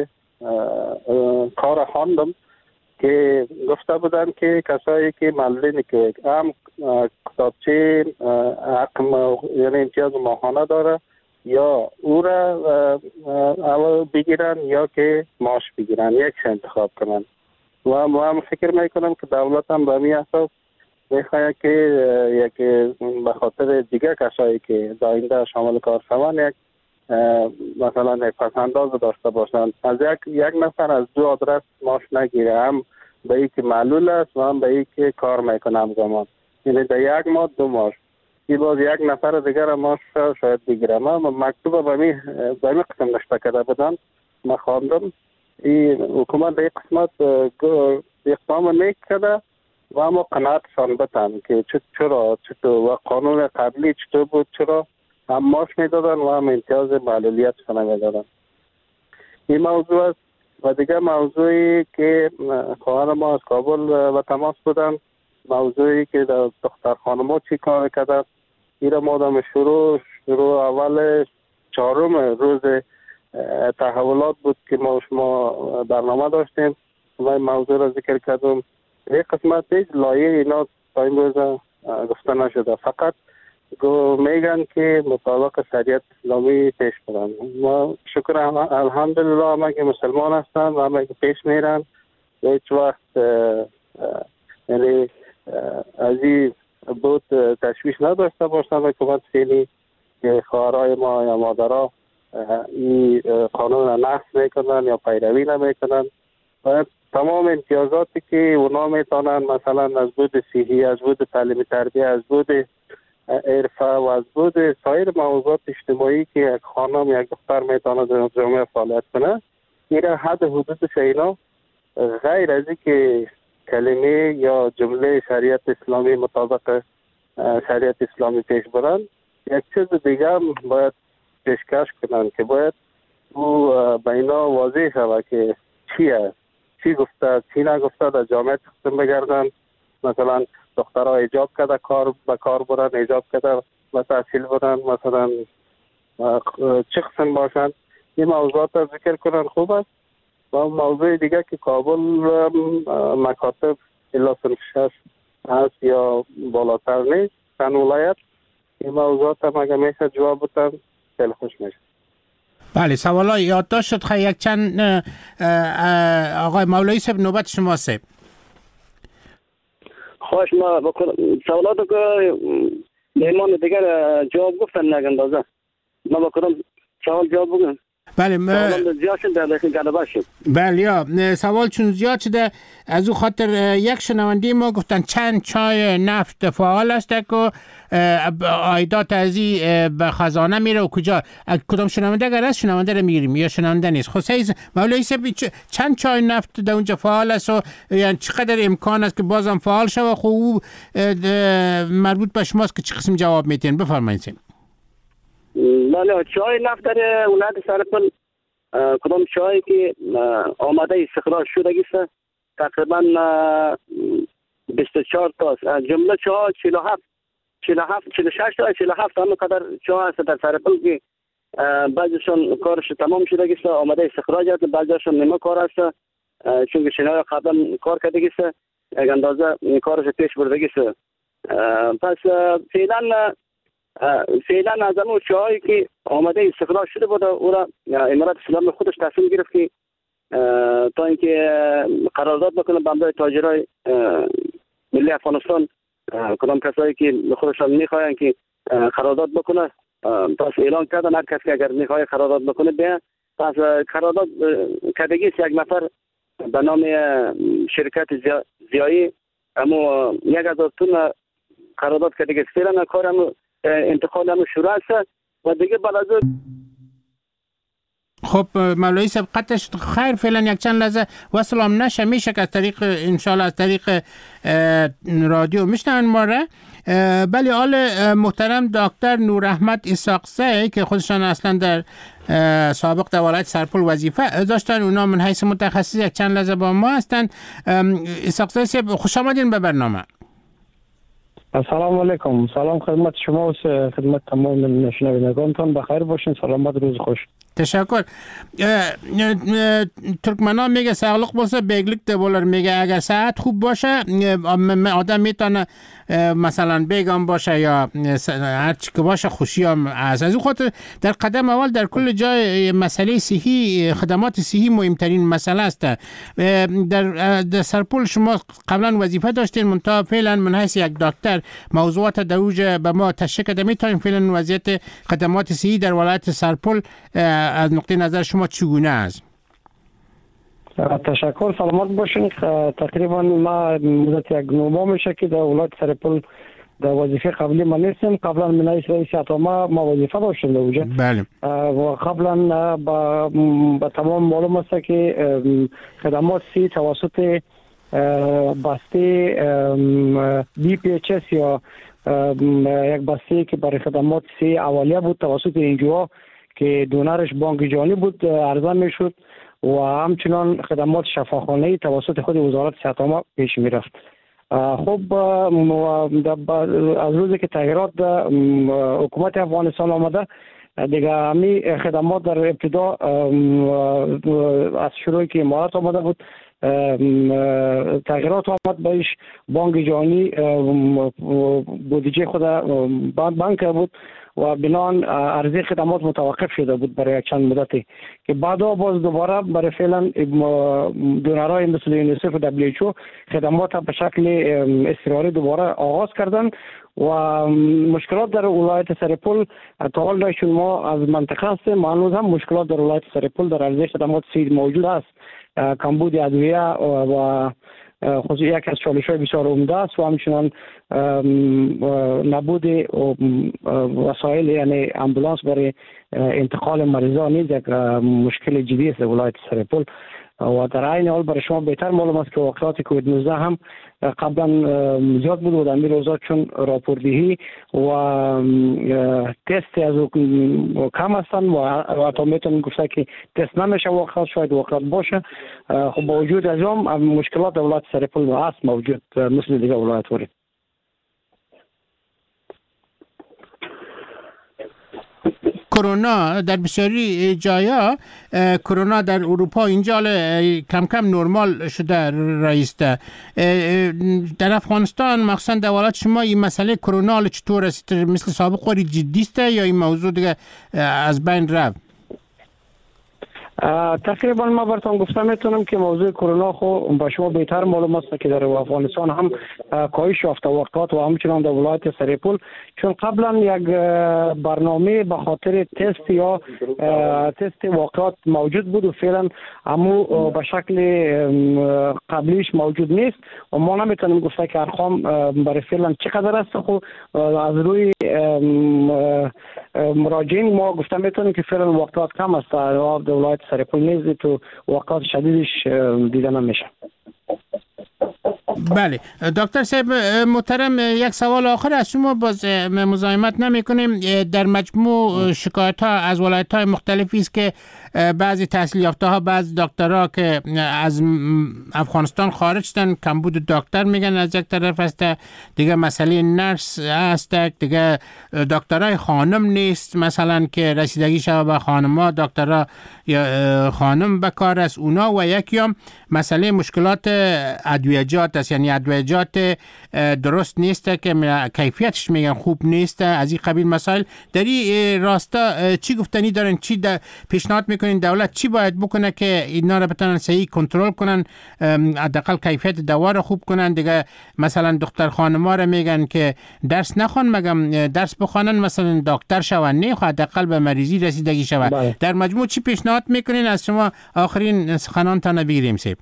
کار خواندم که گفته بودن که کسایی که معلولین که هم کتابچه حق یعنی امتیاز ماهانه داره یا او را اول بگیرن یا که معاش بگیرن، یک انتخاب کنن. و ما هم فکر میکنم که دولت هم به می اساس میخواد که یک به خاطر دیگه کسایی که داینده شامل کار شوند یک مثلا یک پسنداز داشته باشند، از یک یک نفر از دو آدرس معاش نگیره، هم به ای که معلول است و هم به ای که کار میکنه همزمان، یعنی در یک ماه دو معاش. این باز یک نفر دیگر ما شاید بگیرم. ما مکتوب به می به می قسم نشته کرده بودن، ما خواندم این حکومت به قسمت اقدام نیک کرده و اما قناعتشان بتن که چرا چطور و قانون قبلی چطور بود، چرا هم معاش میدادن و هم امتیاز معلولیتشان میدادن. این موضوع است. و دیگه موضوعی که خواهر ما از کابل و تماس بودن، موضوعی که در دختر خانما چی کار کرده، این را ما دم شروع شروع اول چهارم روز تحولات بود که ما شما برنامه داشتیم و این موضوع را ذکر کردم. یک قسمت دیش لایه اینا تا این روز گفته نشده، فقط گو میگن که مطابق شریعت اسلامی پیش برن. ما شکر الحمدلله همه که مسلمان هستن و همه که پیش میرن، هیچ وقت یعنی از این بود تشویش نداشته باشن و حکومت فعلی که خواهرای ما یا مادرها این قانون را نقض میکنن یا پیروی نمیکنن و تمام امتیازاتی که اونا میتونن، مثلا از بود صحی، از بود تعلیم تربیه، از بود عرفه و از بود سایر موضوعات اجتماعی که یک خانم یک دختر میتونه در جامعه فعالیت کنه، این حد حدودش اینا غیر از که کلمه یا جمله شریعت اسلامی مطابق شریعت اسلامی پیش برن، یک چیز دیگه هم باید پیشکش کنن که باید او به اینا واضح شود که چیه، چی گفته چی نگفته، در جامعه قسم بگردن. مثلا دخترها ایجاب کرده کار به کار برن، ایجاب کرده و تحصیل برن، مثلا چه قسم باشن، این موضوعات را ذکر کنن خوب است. و موضوع دیگه که کابل مکاتب الا صنف شش هست یا بالاتر نیست، چند ولایت، این موضوعات هم اگر میشه جواب بودن خیلی خوش میشه. بله، سوالا یادداشت شد. خیلی یک چند آقای مولایی صاحب نوبت شما صاحب. خوش ما بکنم سوالاتو که مهمان دیگر جواب گفتن نگندازه، ما بکنم سوال جواب بگم. بله م... زیاد شد در داخل گلبه شد. بله یا سوال چون زیاد شده از او خاطر یک شنونده ما گفتن چند چای نفت فعال است که عایدات از این به خزانه میره و کجا کدام شنونده اگر است شنونده رو میگیریم یا شنونده نیست. خصوصا مولایی صاحب چند چای نفت در اونجا فعال است و یعنی چقدر امکان است که بازم فعال شود؟ خب مربوط به شماست که چه قسم جواب میتین، بفرمایید. بله، چای نفت در ولایت سرپل کدام چایی که آماده استخراج شده است تقریبا بیست و چهار تا است، جمله چای چهل و هفت چهل و هفت چهل و شش تا چهل و هفت همه قدر چای است در سرپل که بعضیشون کارش تمام شده است، آماده استخراج است، بعضیشون نیمه کار است چون شنای قبلا کار کرده است، یک اندازه کارش پیش برده است. پس فعلا فعلا از اون چایی که آماده استخراج شده بود او را امارات اسلامی خودش تصمیم گرفت که تا اینکه قرارداد بکنه با همراه تاجرای ملی افغانستان، کدام کسایی که خودشان میخواین که قرارداد بکنه، پس اعلان کردن هر کسی اگر میخواد قرارداد بکنه بیا. پس قرارداد کردگی است یک نفر به نام شرکت زیایی اما یک هزار تن قرارداد کردگی است. فعلا کارم انتقال هم شروع است و دیگه بعد از خب مولایی صاحب قطعش خیر فعلا یک چند لحظه وصل هم نشه، میشه که از طریق انشالله از طریق رادیو میشنون ما را. بله آل محترم دکتر نور احمد اسحاقزی که خودشان اصلا در سابق در ولایت سرپل وظیفه داشتن، اونا من حیث متخصص یک چند لحظه با ما هستن. اسحاقزی صاحب خوش آمدین به برنامه. السلام علیکم. سلام خدمت شما و خدمت تمام شنوندگانتان. بخیر باشین، سلامت، روز خوش. تشکر. ترکمنان میگه ساغلق باشه بیگلیک دبولر، میگه اگر صحت خوب باشه آدم میتونه مثلا بیگم باشه یا هر چی که باشه خوشی هم از از اون خاطر در قدم اول در کل جای مسئله صحی، خدمات صحی مهمترین مسئله است. در, در سرپل شما قبلا وظیفه داشتین، منتها فعلا من حیث یک دکتر موضوعات در اوج به ما تشریح کرده، میتونیم فعلا وضعیت خدمات صحی در ولایت سرپل از نقطه نظر شما چگونه است؟ تشکر، سلامت باشین. تقریبا ما مدت یک نو ماه میشه که در ولایت سرپل در وظیفه قبلی ما نیستیم. قبلا من رئیس اتاما ما وظیفه داشتیم در اونجا. بله. و قبلا با با تمام معلوم است که خدمات سی توسط بسته بی پی اچ اس یا یک بسته که برای خدمات سی اولیه بود توسط اینجا که دونرش بانک جهانی بود عرضه میشد و همچنان خدمات شفاخانه‌ای توسط خود وزارت صحت عامه پیش میرفت. خب از روزی که تغییرات حکومت افغانستان آمده دیگه همی خدمات در ابتدا از شروعی که امارات آمده بود تغییرات آمد بهش. بانک جهانی بودجه خود بانک بود و بنان عرضه خدمات متوقف شده بود برای چند مدتی که بعدا باز دوباره برای فعلا دونرهای مثل یونیسف و دبلیو اچ او خدمات به شکل اضطراری دوباره آغاز کردن و مشکلات در ولایت سرپل تا حال چون ما از منطقه هستیم هنوز هم مشکلات در ولایت سرپل در عرضه خدمات سید موجود است. کمبود ادویه و خصوصی یک از چالش‌های بسیار عمده است و همچنان نبود وسایل یعنی امبولانس برای انتقال مریضان نیز یک مشکل جدی است در ولایت سرپل و در عین حال برای شما بهتر معلوم است که واقعات کووید نوزده هم قبلا زیاد بود و در این روزا چون راپوردهی و تست از کم هستند و حتی میتونم گفته که تست نمیشه واقعات شاید واقعات باشه. خب با وجود از هم مشکلات در ولایت سرپل هست موجود مثل دیگه ولایت وری. کرونا در بسیاری جایا کرونا در اروپا اینجا کم کم نرمال شده رئیس ده. در افغانستان مخصوصا دولت شما این مسئله کرونا چطور است؟ مثل سابق وری جدی است یا این موضوع دیگه از بین رفت؟ تقریبا ما براتون گفتم میتونم که موضوع کرونا خو با شما بهتر معلوم است که در افغانستان هم کاهش یافته وقات و همچنان در ولایت سرپل چون قبلا یک برنامه به خاطر تست یا تست واقعات موجود بود و فعلا همو به شکل قبلیش موجود نیست و ما نمیتونیم گفته که ارقام برای فعلا چقدر است. خو از روی مراجعین ما گفته میتونیم که فعلا واقعات کم است در ولایت سرپل نیز تو واقعات شدیدش دیده نمیشه. بله دکتر صاحب محترم یک سوال آخر از شما باز مزاحمت نمی کنیم. در مجموع شکایت ها از ولایت های مختلفی است که بعضی تحصیل یافته ها بعضی دکترها که از افغانستان خارج شدن کمبود دکتر میگن از یک طرف است، دیگه مسئله نرس است، دیگه دکترای خانم نیست مثلا که رسیدگی شود به خانم‌ها دکترها یا خانم بکار است اونا و یکی هم مسئله مشکلات ادویجات است یعنی ادویجات درست نیست که کیفیتش میگن خوب نیست از این قبیل مسائل. در این راستا چی گفتنی دارن؟ چی پیشنهاد میکنین دولت چی باید بکنه که اینا رو بتونن صحیح کنترل کنن حداقل کیفیت دوا رو خوب کنن؟ دیگه مثلا دختر خانم‌ها رو میگن که درس نخوان مگم درس بخوانن مثلا دکتر شون نه حداقل به مریضی رسیدگی شود. بله. در مجموع چی پیشنهاد میکنین؟ از شما آخرین سخنانتان بگیریم سیب.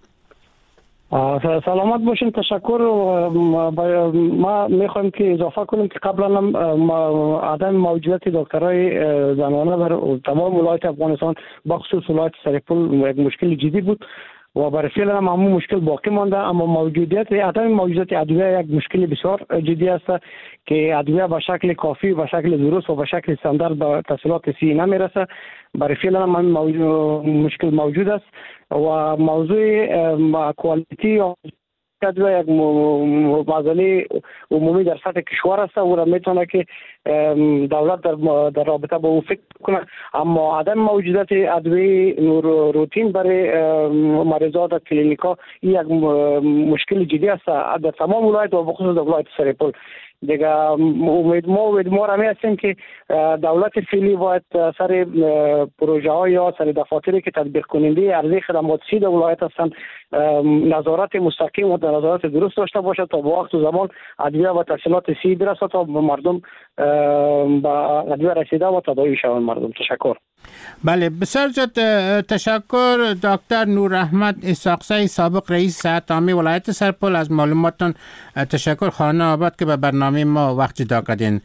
سلامت باشین. تشکر. ما میخوایم که اضافه کنیم که قبلا هم عدم موجودیت دکترای زنانه در تمام ولایت افغانستان بخصوص ولایت سرپل یک مشکل جدی بود و برای فعلا هم همون مشکل باقی مانده، اما موجودیت عدم موجودیت ادویه یک مشکل بسیار جدی است که ادویه به شکل کافی به شکل درست و به شکل استاندارد به تحصیلات سی نمیرسه. برای فعلا هم مشکل موجود است و موضوع کوالیتی ادویه یک مسئله عمومی در سطح کشور است و میتونه که دولت در در رابطه با او فکر کنه، اما عدم موجودیت ادویه روتین برای مریضات کلینیکا یک مشکل جدی است در تمام ولایت و بخصوص در ولایت سرپل. دیگه امید ما امید ما رمی هستیم که دولت فعلی باید سر پروژه ها یا سر دفاتری که تطبیق کننده عرضه خدمات سی در ولایت هستند نظارت مستقیم و نظارت درست داشته باشد تا با وقت و زمان ادویه و تحصیلات سی برسد تا مردم با ادویه رسیده و تداوی شوند مردم. تشکر. بله، بسیار زیاد تشکر دکتر نور احمد اسحاقزی، سابق رئیس صحت عامه ولایت سرپل، از معلوماتتان تشکر. خانه آباد که به برنامه ما وقت جدا کردین.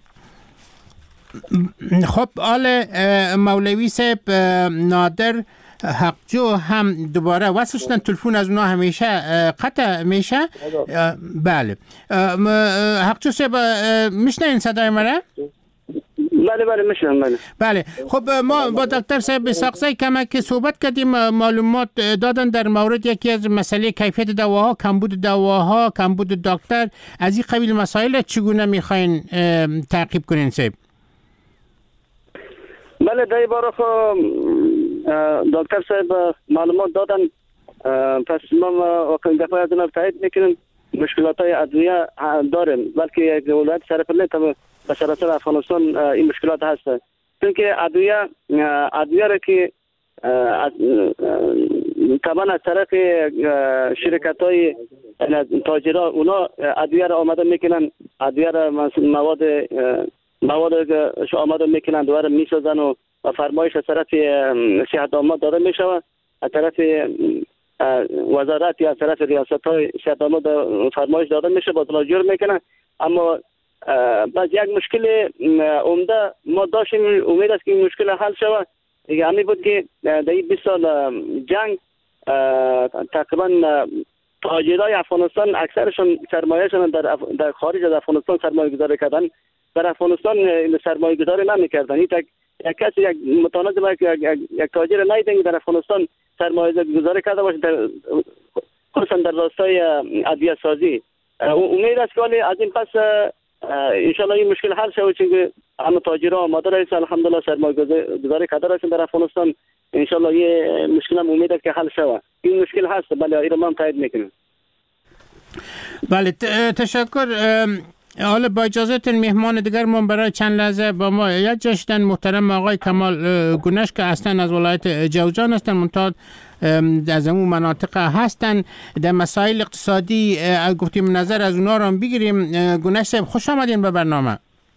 خب آل مولوی صاحب نادر حقجو هم دوباره وصل شدن، تلفن از اونا همیشه قطع میشه. بله حقجو صاحب میشنین صدای مرا؟ بله بله میشنم. بله بله خب ما با دکتر صاحب اسحاقزی کمک صحبت کردیم، معلومات دادن در مورد یکی از مسئله کیفیت دواها، کمبود دواها، کمبود دکتر. از این قبیل مسائل چگونه میخواین تعقیب کنین صاحب؟ بله در باره دکتر صاحب معلومات دادن، پس ما واقعا دفعه از اون تایید میکنیم مشکلات های ادویه داریم، بلکه یک ولایت سرپل نه به سراسر افغانستان این مشکلات هست. چون که ادویه ادویه را که طبعا از طرف شرکت های تاجرها اونا ادویه را آمده میکنن، ادویه را مواد مواد که آمده میکنن دوباره میسازن و فرمایش از طرف صحت عامه داده میشود، از طرف وزارت یا از طرف ریاست های صحت عامه فرمایش داده میشه، با تلاجر میکنن. اما بعد یک مشکل عمده ما داشتیم، امید است که این مشکل حل شود. یعنی بود که در این بیست سال جنگ تقریبا تاجرای افغانستان اکثرشون سرمایه‌شون در اف... در خارج از افغانستان سرمایه گذاری کردن، در افغانستان سرمایه گذاری نمی‌کردن. این یک کسی یک متناسب یک, یک, یک تاجر نیدن در افغانستان سرمایه گذاری کرده باشه، در خصوصا در راستای ادویه سازی. امید است که ولی از این پس ان شاء الله این مشکل حل شود، چون همه تاجرها آماده هستند الحمدلله سرمایه گذاری کرده هستند در افغانستان. ان شاء الله یه مشکل هم امید است که حل شود. این مشکل هست، بله این ما هم تایید میکنیم. بله تشکر. حالا با اجازهتون مهمان دیگر ما برای چند لحظه با ما یک جاشتن محترم آقای کمال گونش که اصلا از ولایت جوزجان هستن، منتها از اون مناطق هستن. در مسائل اقتصادی گفتیم نظر از اونا رو بگیریم. گونش صاحب خوش آمدین به برنامه.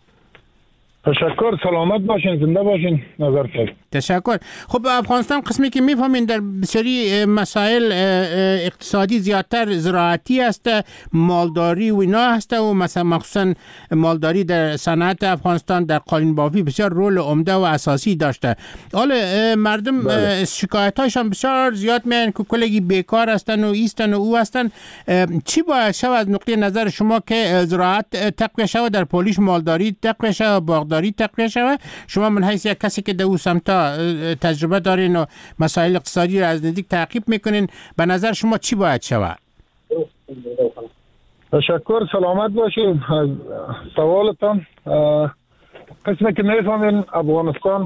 تشکر، سلامت باشین، زنده باشین. نظر کرد. تشکر. خب افغانستان قسمی که میفهمین در بسیاری مسائل اقتصادی زیادتر زراعتی است، مالداری و اینا هست و مثلا مخصوصا مالداری در صنعت افغانستان در قالین بافی بسیار رول عمده و اساسی داشته. حالا مردم شکایت هاشون بسیار زیاد میان که کلگی بیکار هستن و ایستن و او هستن. چی باید شود از نقطه نظر شما که زراعت تقویت شود، در پولیش مالداری تقویت شود، باغداری تقویت شود؟ شما من حیث یک کسی که در او سمتا تجربه دارین و مسائل اقتصادی را از نزدیک تعقیب میکنین، به نظر شما چی باید شود؟ تشکر، سلامت باشید. از سوالتان قسمی که میفهمین افغانستان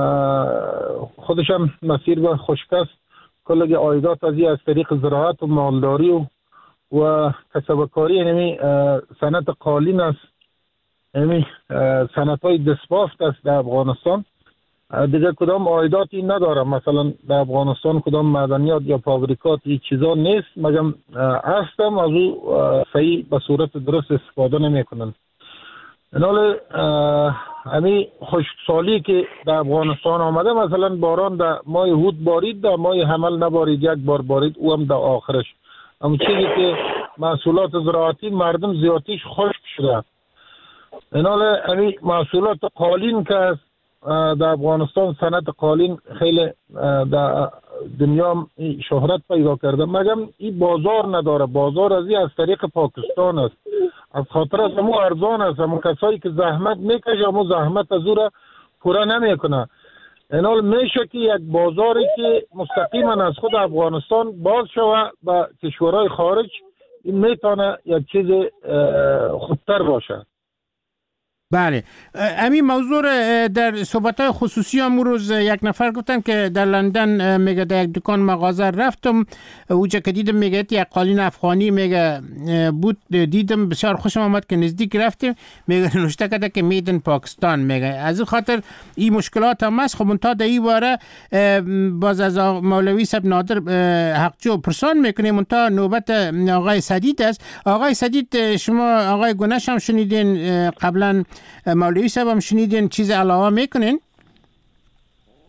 خودشم مسیر به خشکست، کلگی عایدات از از طریق زراعت و مالداری و و کسبکاری، یعنی صنعت قالین است، یعنی صنعت های دستبافت است در افغانستان. دیگه کدام عایداتی نداره، مثلا در افغانستان کدام معدنیات یا فابریکات این چیزا نیست، مگم هستم از او صحیح به صورت درست استفاده نمی کنن. اینال همی خشکسالی که در افغانستان آمده، مثلا باران در ماه هود بارید، در ماه حمل نبارید، یک بار بارید، او هم در آخرش. اما چیزی که محصولات زراعتی مردم زیادیش خشک شده. اینال همی محصولات قالین که در افغانستان صنعت قالین خیلی در دنیا شهرت پیدا کرده، مگم این بازار نداره. بازار از این از طریق پاکستان است، از خاطر از همون ارزان است. همون کسایی که زحمت میکشه همون زحمت از او را پورا نمیکنه. اینال میشه که یک بازاری که مستقیما از خود افغانستان باز شود به کشورهای خارج، این میتونه یک چیز خوبتر باشه. بله، همین موضوع در صحبت‌های خصوصی امروز یک نفر گفتن که در لندن میگه در یک دکان مغازه رفتم، اوجا که دیدم میگه یک قالین افغانی میگه بود، دیدم بسیار خوشم آمد که نزدیک رفتیم، میگه نوشته کرده که میدن پاکستان. میگه از این خاطر این مشکلات هم است. خب تا در این باره باز از مولوی صاحب نادر حقجو پرسان میکنیم، تا نوبت آقای سدید است. آقای سدید، شما آقای گونش هم شنیدین، قبلا مولوی صاحب هم شنیدین، چیز علاوه میکنین؟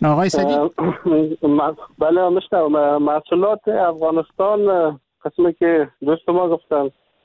آقای سدید؟ بله مشتم محصولات افغانستان قسمی که دوست ما گفتن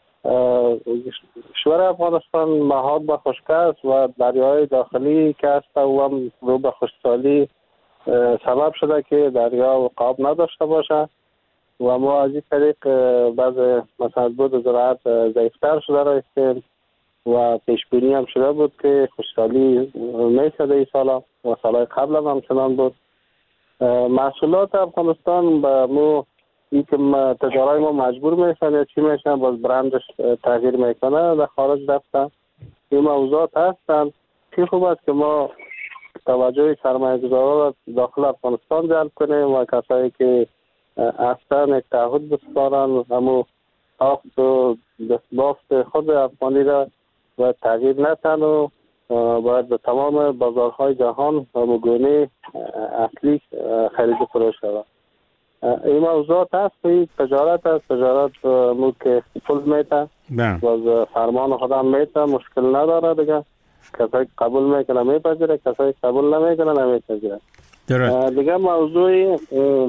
کشور افغانستان محاط به خشکی است و دریای داخلی که است و هم رو به خشکسالی سبب شده که دریا قاب نداشته باشه و ما از این طریق بعض مثلا بود زراعت ضعیفتر شده رایستیم و پیشبینی هم شده بود که خشکسالی میسده این سالا و سالهای قبل هم همچنان بود. محصولات افغانستان به مو این که تجارای ما مجبور میشن یا چی میشن باز برندش تغییر میکنه در خارج رفتن. این موضوعات هستن که خوب است که ما توجه سرمایه گذاران را داخل افغانستان جلب کنیم و کسایی که اصلا یک تعهد بسپارن همو ساخت و دستبافت خود افغانی را و تغییر نتن و باید به تمام بازارهای جهان همو گونه اصلی خرید فروش شود. این موضوعات هست این تجارت هست تجارت مو که پول میته باز فرمان خودم میته مشکل نداره دیگه کسایی قبول میکنه میپذیره کسایی قبول نمیکنه نمیپذیره. دیگه موضوعی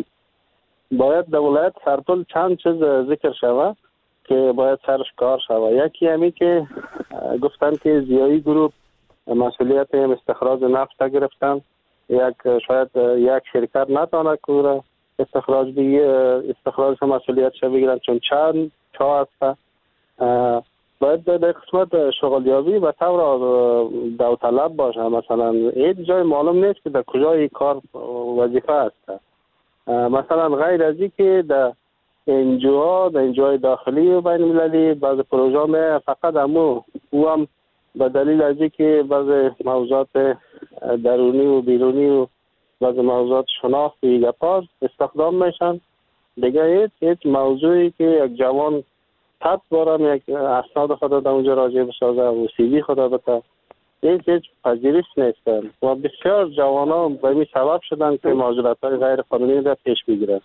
باید در ولایت سرپل چند چیز ذکر شوه که باید سرش کار شوه. یکی همی که گفتن که زیایی گروپ مسئولیت استخراج نفت گرفتن یک شاید یک شرکت نتانه که استخراج دیگه استخراج مسئولیتش بگیرن چون چند چا هست. باید در قسمت شغلیابی و طور داوطلب باشه مثلا این جای معلوم نیست که در کجای کار وظیفه هست. مثلا غیر از این که در انجوها در انجوهای داخلی و بین المللی بعض پروژه می فقط همو او هم به دلیل از این که بعض موضوعات درونی و بیرونی و بعض موضوعات شناخت و گپاز استخدام میشن دیگه هیچ هیچ موضوعی که یک جوان تب بارم یک اسناد خدا در اونجا راجع بسازه و سیوی خدا بده هیچ هیچ پذیرش نیستن و بسیار جوان ها به این سبب شدن که مهاجرت های غیر قانونی را پیش بگیرن.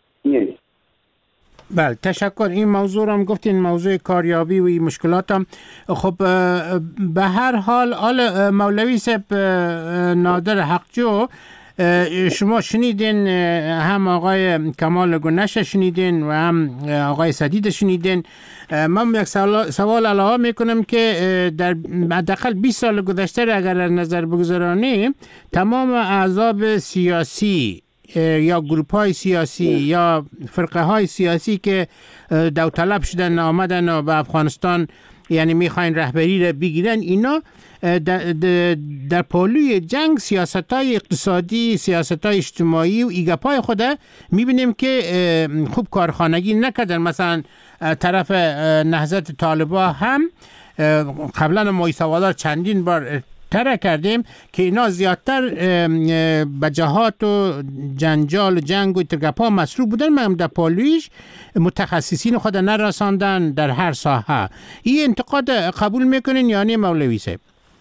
بله تشکر. این موضوع هم گفتین موضوع کاریابی و این مشکلات هم خب به هر حال آل مولوی صاحب نادر حقجو شما شنیدین هم آقای کمال گنش شنیدین و هم آقای سدید شنیدین. من یک سوال علاوه میکنم که در حداقل بیست سال گذشته اگر نظر بگذارانیم تمام احزاب سیاسی یا گروپ های سیاسی یا فرقه های سیاسی که داوطلب شدن آمدن و به افغانستان یعنی میخواین رهبری را بگیرن اینا در, در پالوی جنگ سیاست های اقتصادی سیاست های اجتماعی و ایگپای خود میبینیم که خوب کارخانگی نکردن. مثلا طرف نهضت طالبا هم قبلا ما سوالات چندین بار تره کردیم که اینا زیادتر به جهات و جنجال و جنگ و ترگپا مصروف بودن مهم در پالویش متخصصین خود نرساندن در هر ساحه. این انتقاد قبول میکنین یعنی مولوی صاحب؟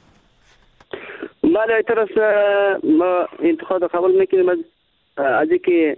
بله ایترس ما انتقاد قبول میکنیم از از که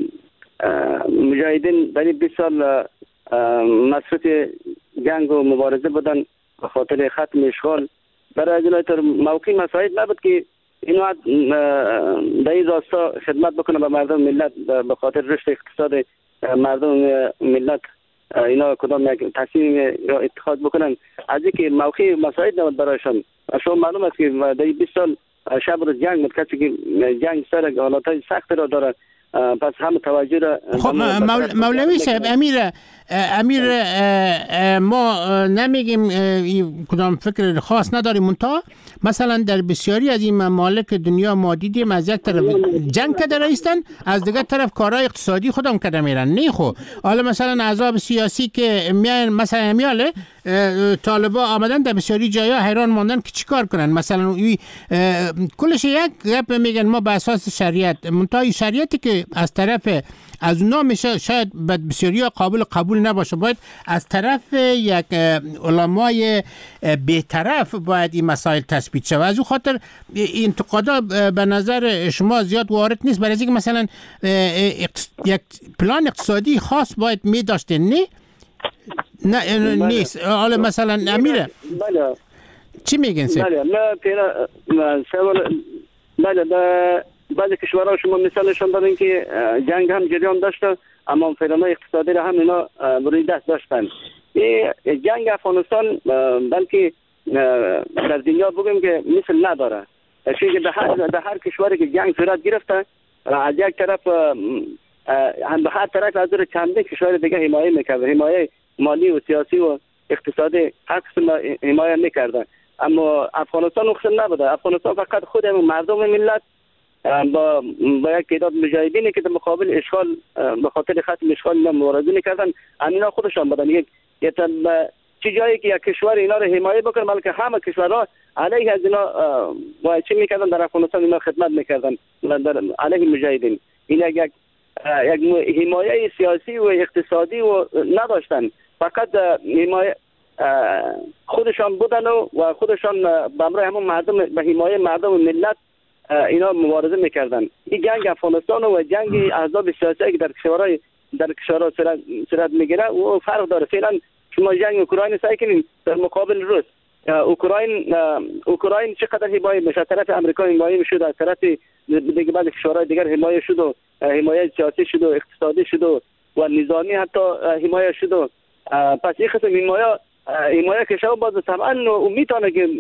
مجاهدین در بیست سال مصروف جنگ و مبارزه بودن به خاطر ختم اشغال. برای جلوتر موقعی مساعد نبود که این وقت در این راستا خدمت بکنه به مردم ملت به خاطر رشد اقتصاد مردم ملت اینا کدام یک تصمیم یا اتخاذ بکنن از اینکه موقعی مساعد نبود برایشان. شما معلوم است که در بیست سال شب روز جنگ بود کسی که جنگ سر حالاتهای سخت را داره پس هم توجه را خب مول... مولوی صاحب امیر امیر ما نمیگیم کدام فکر خاص نداریم منتها مثلا در بسیاری از این ممالک دنیا ما دیدیم از یک طرف جنگ کده رایستن از دیگر طرف کارهای اقتصادی خودم کده میرن. نه خب حالا مثلا احزاب سیاسی که میان مثلا امیاله طالبا آمدن در بسیاری جایا حیران ماندن که چی کار کنن. مثلا کلش یک گپ میگن ما به اساس شریعت منتها شریعتی که از طرف از اونا میشه شاید بسیاری قابل قبول نباشه باید از طرف یک علمای بی‌طرف باید این مسائل تثبیت شود. از اون خاطر انتقادا به نظر شما زیاد وارد نیست برای اینکه مثلا یک پلان اقتصادی خاص باید می داشته نه نه نیست. حالا مثلا امیره چی میگن سه؟ بله نه پیرا سوال بله بعضی کشورها شما مثالشان دارین که جنگ هم جریان داشته اما فعلا اقتصادی را هم اینا روی دست داشتن. جنگ افغانستان بلکه در دنیا بگیم که مثل نداره، چون در هر در هر کشوری که جنگ صورت گرفته از یک طرف هم به هر طرف از چندین کشور دیگه حمایت میکرده، حمایت مالی و سیاسی و اقتصادی هر قسم حمایت میکرده. اما افغانستان اصلا نبوده. افغانستان فقط خود مردم ملت با با یک تعداد مجاهدینی که در مقابل اشغال به خاطر ختم اشغال اینا مبارزه میکردن، اینا خودشان بودن. یک چه جایی که یک کشور اینا رو حمایت بکنه، بلکه همه کشورها علیه از اینا با چی میکردن در افغانستان اینا خدمت میکردن در علیه مجاهدین. این یک یک حمایت سیاسی و اقتصادی و نداشتن، فقط حمایت خودشان بودن و خودشان به همراه همون مردم به حمایت مردم و ملت اینا مبارزه میکردن. این جنگ افغانستان و جنگ احزاب سیاسی که در کشورهای در کشورها صورت میگیره و فرق داره. فعلا شما جنگ اوکراین سعی کنین در مقابل روس، اوکراین اوکراین چقدر حمایت میشه، طرف امریکا حمایت میشد، از طرف دیگه بعضی کشورهای دیگر حمایت شد و حمایت سیاسی شد و اقتصادی شد و نظامی حتی حمایت شد. و پس این قسم حمایت حمایت کشور باز طبعا و میتونه که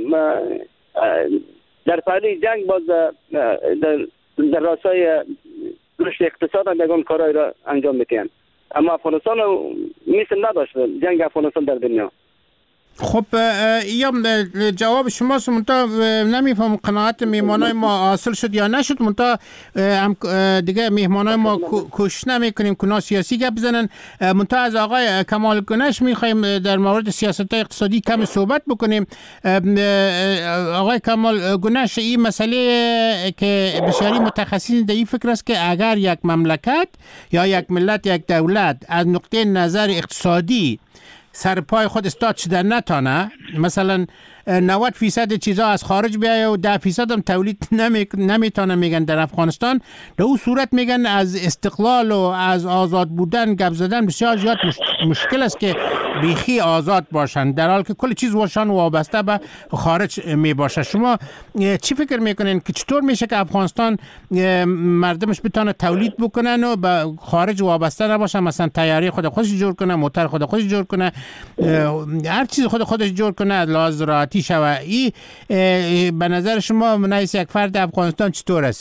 در پهلوی جنگ باز در, در راستای رشد اقتصاد هم یگان کارهای را انجام میتین. اما افغانستان مثل نداشته جنگ افغانستان در دنیا. خب یا جواب شما منتها نمیفهم قناعت میهمانای ما حاصل شد یا نشد. منتها دیگه میهمانای ما کوشش نمیکنیم کنا سیاسی گپ بزنن. منتها از آقای کمال گنش میخوایم در مورد سیاست اقتصادی کم صحبت بکنیم. آقای کمال گنش، این مسئله که بسیاری متخصصین در این فکر است که اگر یک مملکت یا یک ملت یک دولت از نقطه نظر اقتصادی سر پای خود استاد شده نتانه، مثلا نود فیصد چیزا از خارج بیایه و ده فیصد هم تولید نمیتونه میگن در افغانستان، در اون صورت میگن از استقلال و از آزاد بودن گپ زدن بسیار زیاد مشکل است که بیخی آزاد باشن، در حال که کل چیز واشان وابسته به خارج می باشه. شما چی فکر میکنین که چطور میشه که افغانستان مردمش بتونه تولید بکنن و به خارج وابسته نباشن؟ مثلا تیاری خود خودش جور کنه، موتور خود خودش جور کنه، هر چیز خود خودش جور کنه از لحاظ زراعتی شوه. این به نظر شما منایس یک فرد افغانستان چطور است؟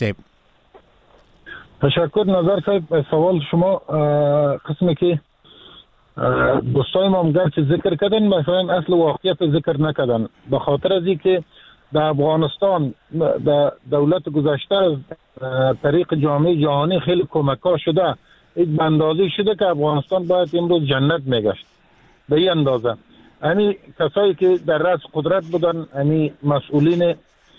تشکر نظر صاحب. سوال شما قسمی که دوستای ما مگر که ذکر کردن مثلا اصل واقعیت ذکر نکردن، به خاطر از این که در افغانستان در دولت گذشته از طریق جامعه جهانی خیلی کمک ها شده، یک اندازه شده که افغانستان باید امروز جنت میگشت. به این اندازه یعنی کسایی که در رأس قدرت بودن، یعنی مسئولین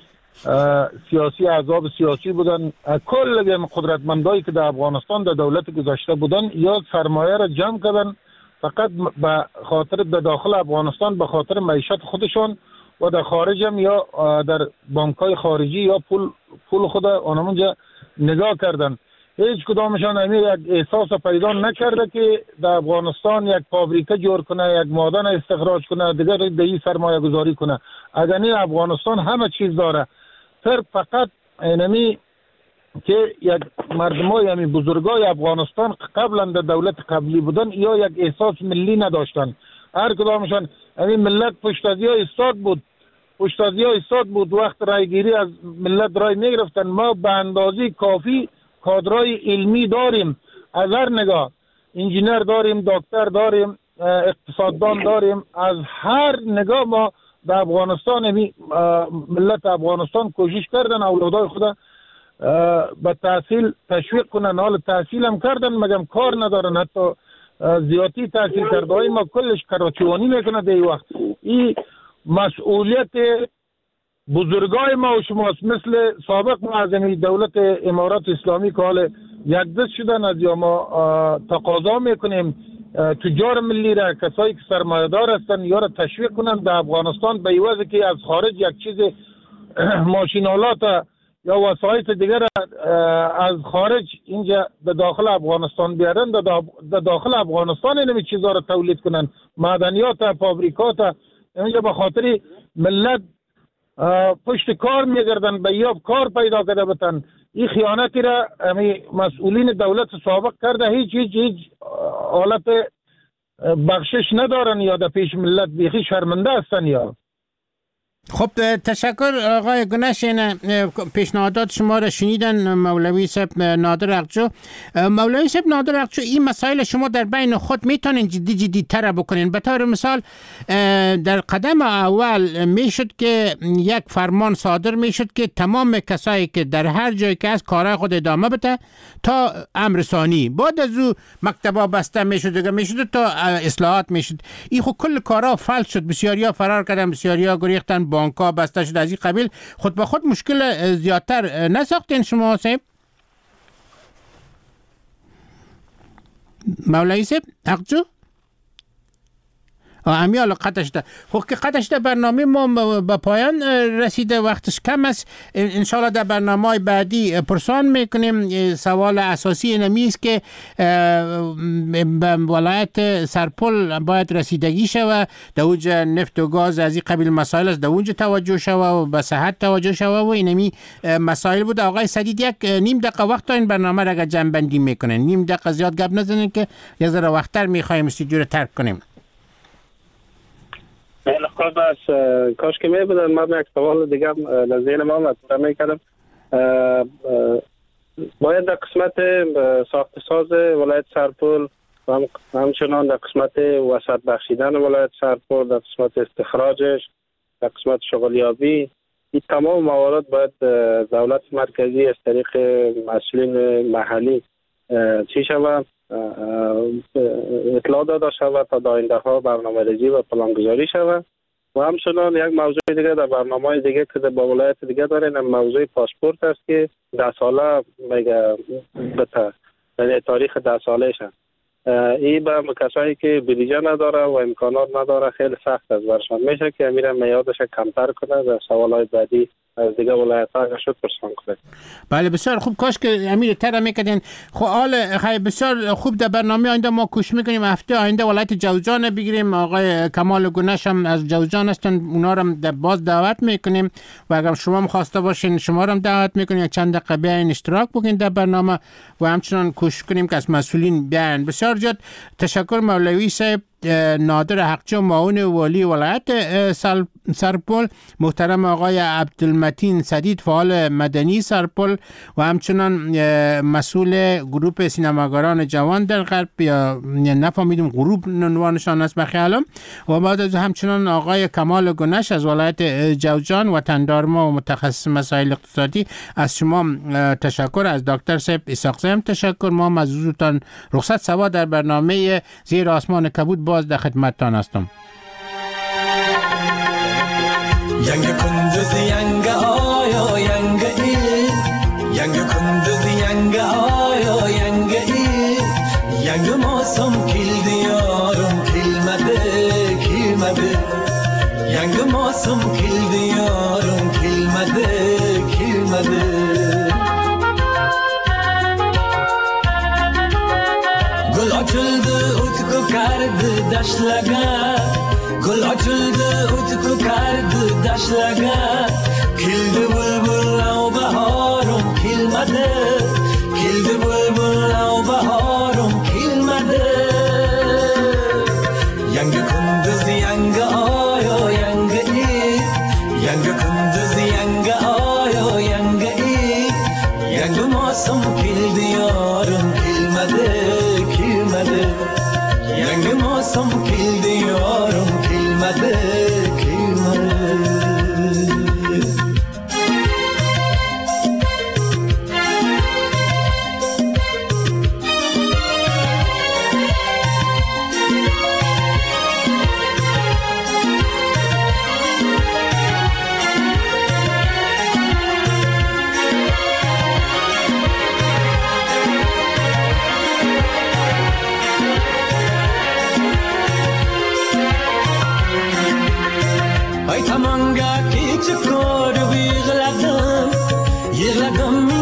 سیاسی، احزاب سیاسی بودن، کل قدرتمندایی که در افغانستان در دولت گذشته بودن یا سرمایه را جمع کردن فقط به خاطر در داخل افغانستان به خاطر معیشت خودشان و در خارج هم یا در بانک‌های خارجی یا پول پول خود آنمونجا نگاه کردن. هیچ کدامشان همین یک احساس پیدا نکرده که در افغانستان یک فابریکه جور کنه، یک معدن استخراج کنه، دیگر در این سرمایه گذاری کنه. اگر این افغانستان همه چیز داره، فرق فقط اینمی که یک مردمای همین بزرگای افغانستان قبلا در دولت قبلی بودن یا یک احساس ملی نداشتن. هر کدامشان همین ملت پشتازی ها استاد بود پشتازی ها استاد بود وقت رایگیری از ملت رای نگرفتن. ما به اندازه کافی کادرای علمی داریم، از هر نگاه انجینر داریم، دکتر داریم، اقتصاددان داریم، از هر نگاه ما در افغانستان همین ملت افغانستان کوشش کردن اولادای خود به تحصیل تشویق کنن. حال تحصیل هم کردن مگم کار ندارن، حتی زیادی تحصیل کرده های ما کلش کراچوانی میکنه در این وقت. این مسئولیت بزرگای ما و شماست، مثل سابق معظمی دولت امارات اسلامی که حال یک دست شدن از یا ما تقاضا میکنیم تجار ملی را، کسایی که سرمایه دار هستن یا را تشویق کنن در افغانستان به عوض که از خارج یک چیز ماشینالات یا وسایط دیگر از خارج اینجا در داخل افغانستان بیارن، در داخل افغانستان اینمی چیزها را تولید کنن، معدنیات، فابریکات. اینجا به خاطر ملت پشت کار میگردن به یاب کار پیدا کرده بتن. این خیانتی را امی مسئولین دولت سابق کرده، هیچ هیچ هیچ حالت بخشش ندارن یا در پیش ملت بیخی شرمنده هستن. یا خب تشکر آقای گنش. پیشنهادات شما را شنیدن مولوی صاحب نادر اقجو. مولوی صاحب نادر اقجو، این مسائل شما در بین خود میتونین جدی جدی تر بکنین. به طور مثال در قدم اول میشد که یک فرمان صادر میشد که تمام کسایی که در هر جایی که از کارهای خود ادامه بده تا امر ثانی، بعد از او مکتبا بسته میشد دیگه میشد تا اصلاحات میشد. این خب کل کارها فلج شد، بسیاریا فرار کردن، بسیاریا گریختن، بانک‌ها بسته شد. از این قبیل خود به خود مشکل زیادتر نساختین شما صاحب؟ مولوی صاحب اقجو امیال قطعش ده. خب که قطعش ده برنامه ما به پایان رسیده، وقتش کم است. انشاءالله در برنامه بعدی پرسان میکنیم. سوال اساسی اینمی است که به ولایت سرپل باید رسیدگی شوه، در اونجا نفت و گاز از این قبیل مسائل است، در اونجا توجه شوه و به صحت توجه شوه و اینمی مسائل بود. آقای سدید یک نیم دقیقه وقت تا این برنامه را جمع بندی میکنن. نیم دقیقه زیاد گپ نزنین که یه ذره وقتتر میخوایم استودیو رو ترک کنیم. خب از کاش که می بودن من یک سوال دیگه لذین ما مطرح میکردم. باید در قسمت ساخت ساز ولایت سرپل و همچنان در قسمت وسعت بخشیدن ولایت سرپل، در قسمت استخراجش، در قسمت شغلیابی، این تمام موارد باید دولت مرکزی از طریق مسئولین محلی چی شود اطلاع داده شود تا در آینده ها برنامه ریزی و پلانگذاری شود. و همچنان یک موضوع دیگه در برنامه دیگه که در ولایت دیگه دارین، موضوع پاسپورت است که ده ساله میگه بتا یعنی تاریخ ده ساله شد. این به کسایی که بودجه نداره و امکانات نداره خیلی سخت از برشان میشه که امیر میادش کمتر کنه. در سوالای بعدی از دیگه ولایت ها شد پرسان کنه. بله بسیار خوب، کاش که امیر تر میکردین. خب حال خیلی بسیار خوب. در برنامه آینده ما کوشش میکنیم هفته آینده ولایت جوزجان بگیریم. آقای کمال گنش هم از جوزجان هستن، اونا رو هم باز دعوت میکنیم و اگر شما هم خواسته باشین شما رو هم دعوت میکنیم یک چند دقیقه بیاین اشتراک بکنین در برنامه و همچنان کوشش کنیم که از مسئولین بیان. بسیار زیاد تشکر مولوی صاحب نادر اقجو، معاون والی ولایت سرپل، محترم آقای عبدالمتین سدید فعال مدنی سرپل و همچنان مسئول گروه سینماگران جوان در غرب، یا نفهمیدم گروه عنوانشان است بخیالم، و بعد از همچنان آقای کمال گنش از ولایت جوزجان وطندار ما و متخصص مسائل اقتصادی. از شما تشکر، از دکتر صاحب اسحاق صاحب تشکر. ما از حضورتان رخصت سوا در برنامه زیر آسمان کبود باز در خدمتتان هستم. ینگ کندوز ینگ آیا ینگ ای ینگ کندوز ینگ آیا ینگ ای ینگ ماسم کل دیارم کلمده کلمده ینگ ماسم کل دیارم کلمده کلمده گل açıldı utku kardı daşlaga gul açıldı utku kardı daşlaga kildi bulbul av baharım kilmedi kildi bulbul av baharım kilmedi yangi kunduz yangi ayo yangi i yangi kunduz yangi ayo yangi i yangi mosum kildi yarım kilmedi yangi mosam kildi yarim kilmadi kilmadi Tamanga kichkor yig'ladim yig'ladim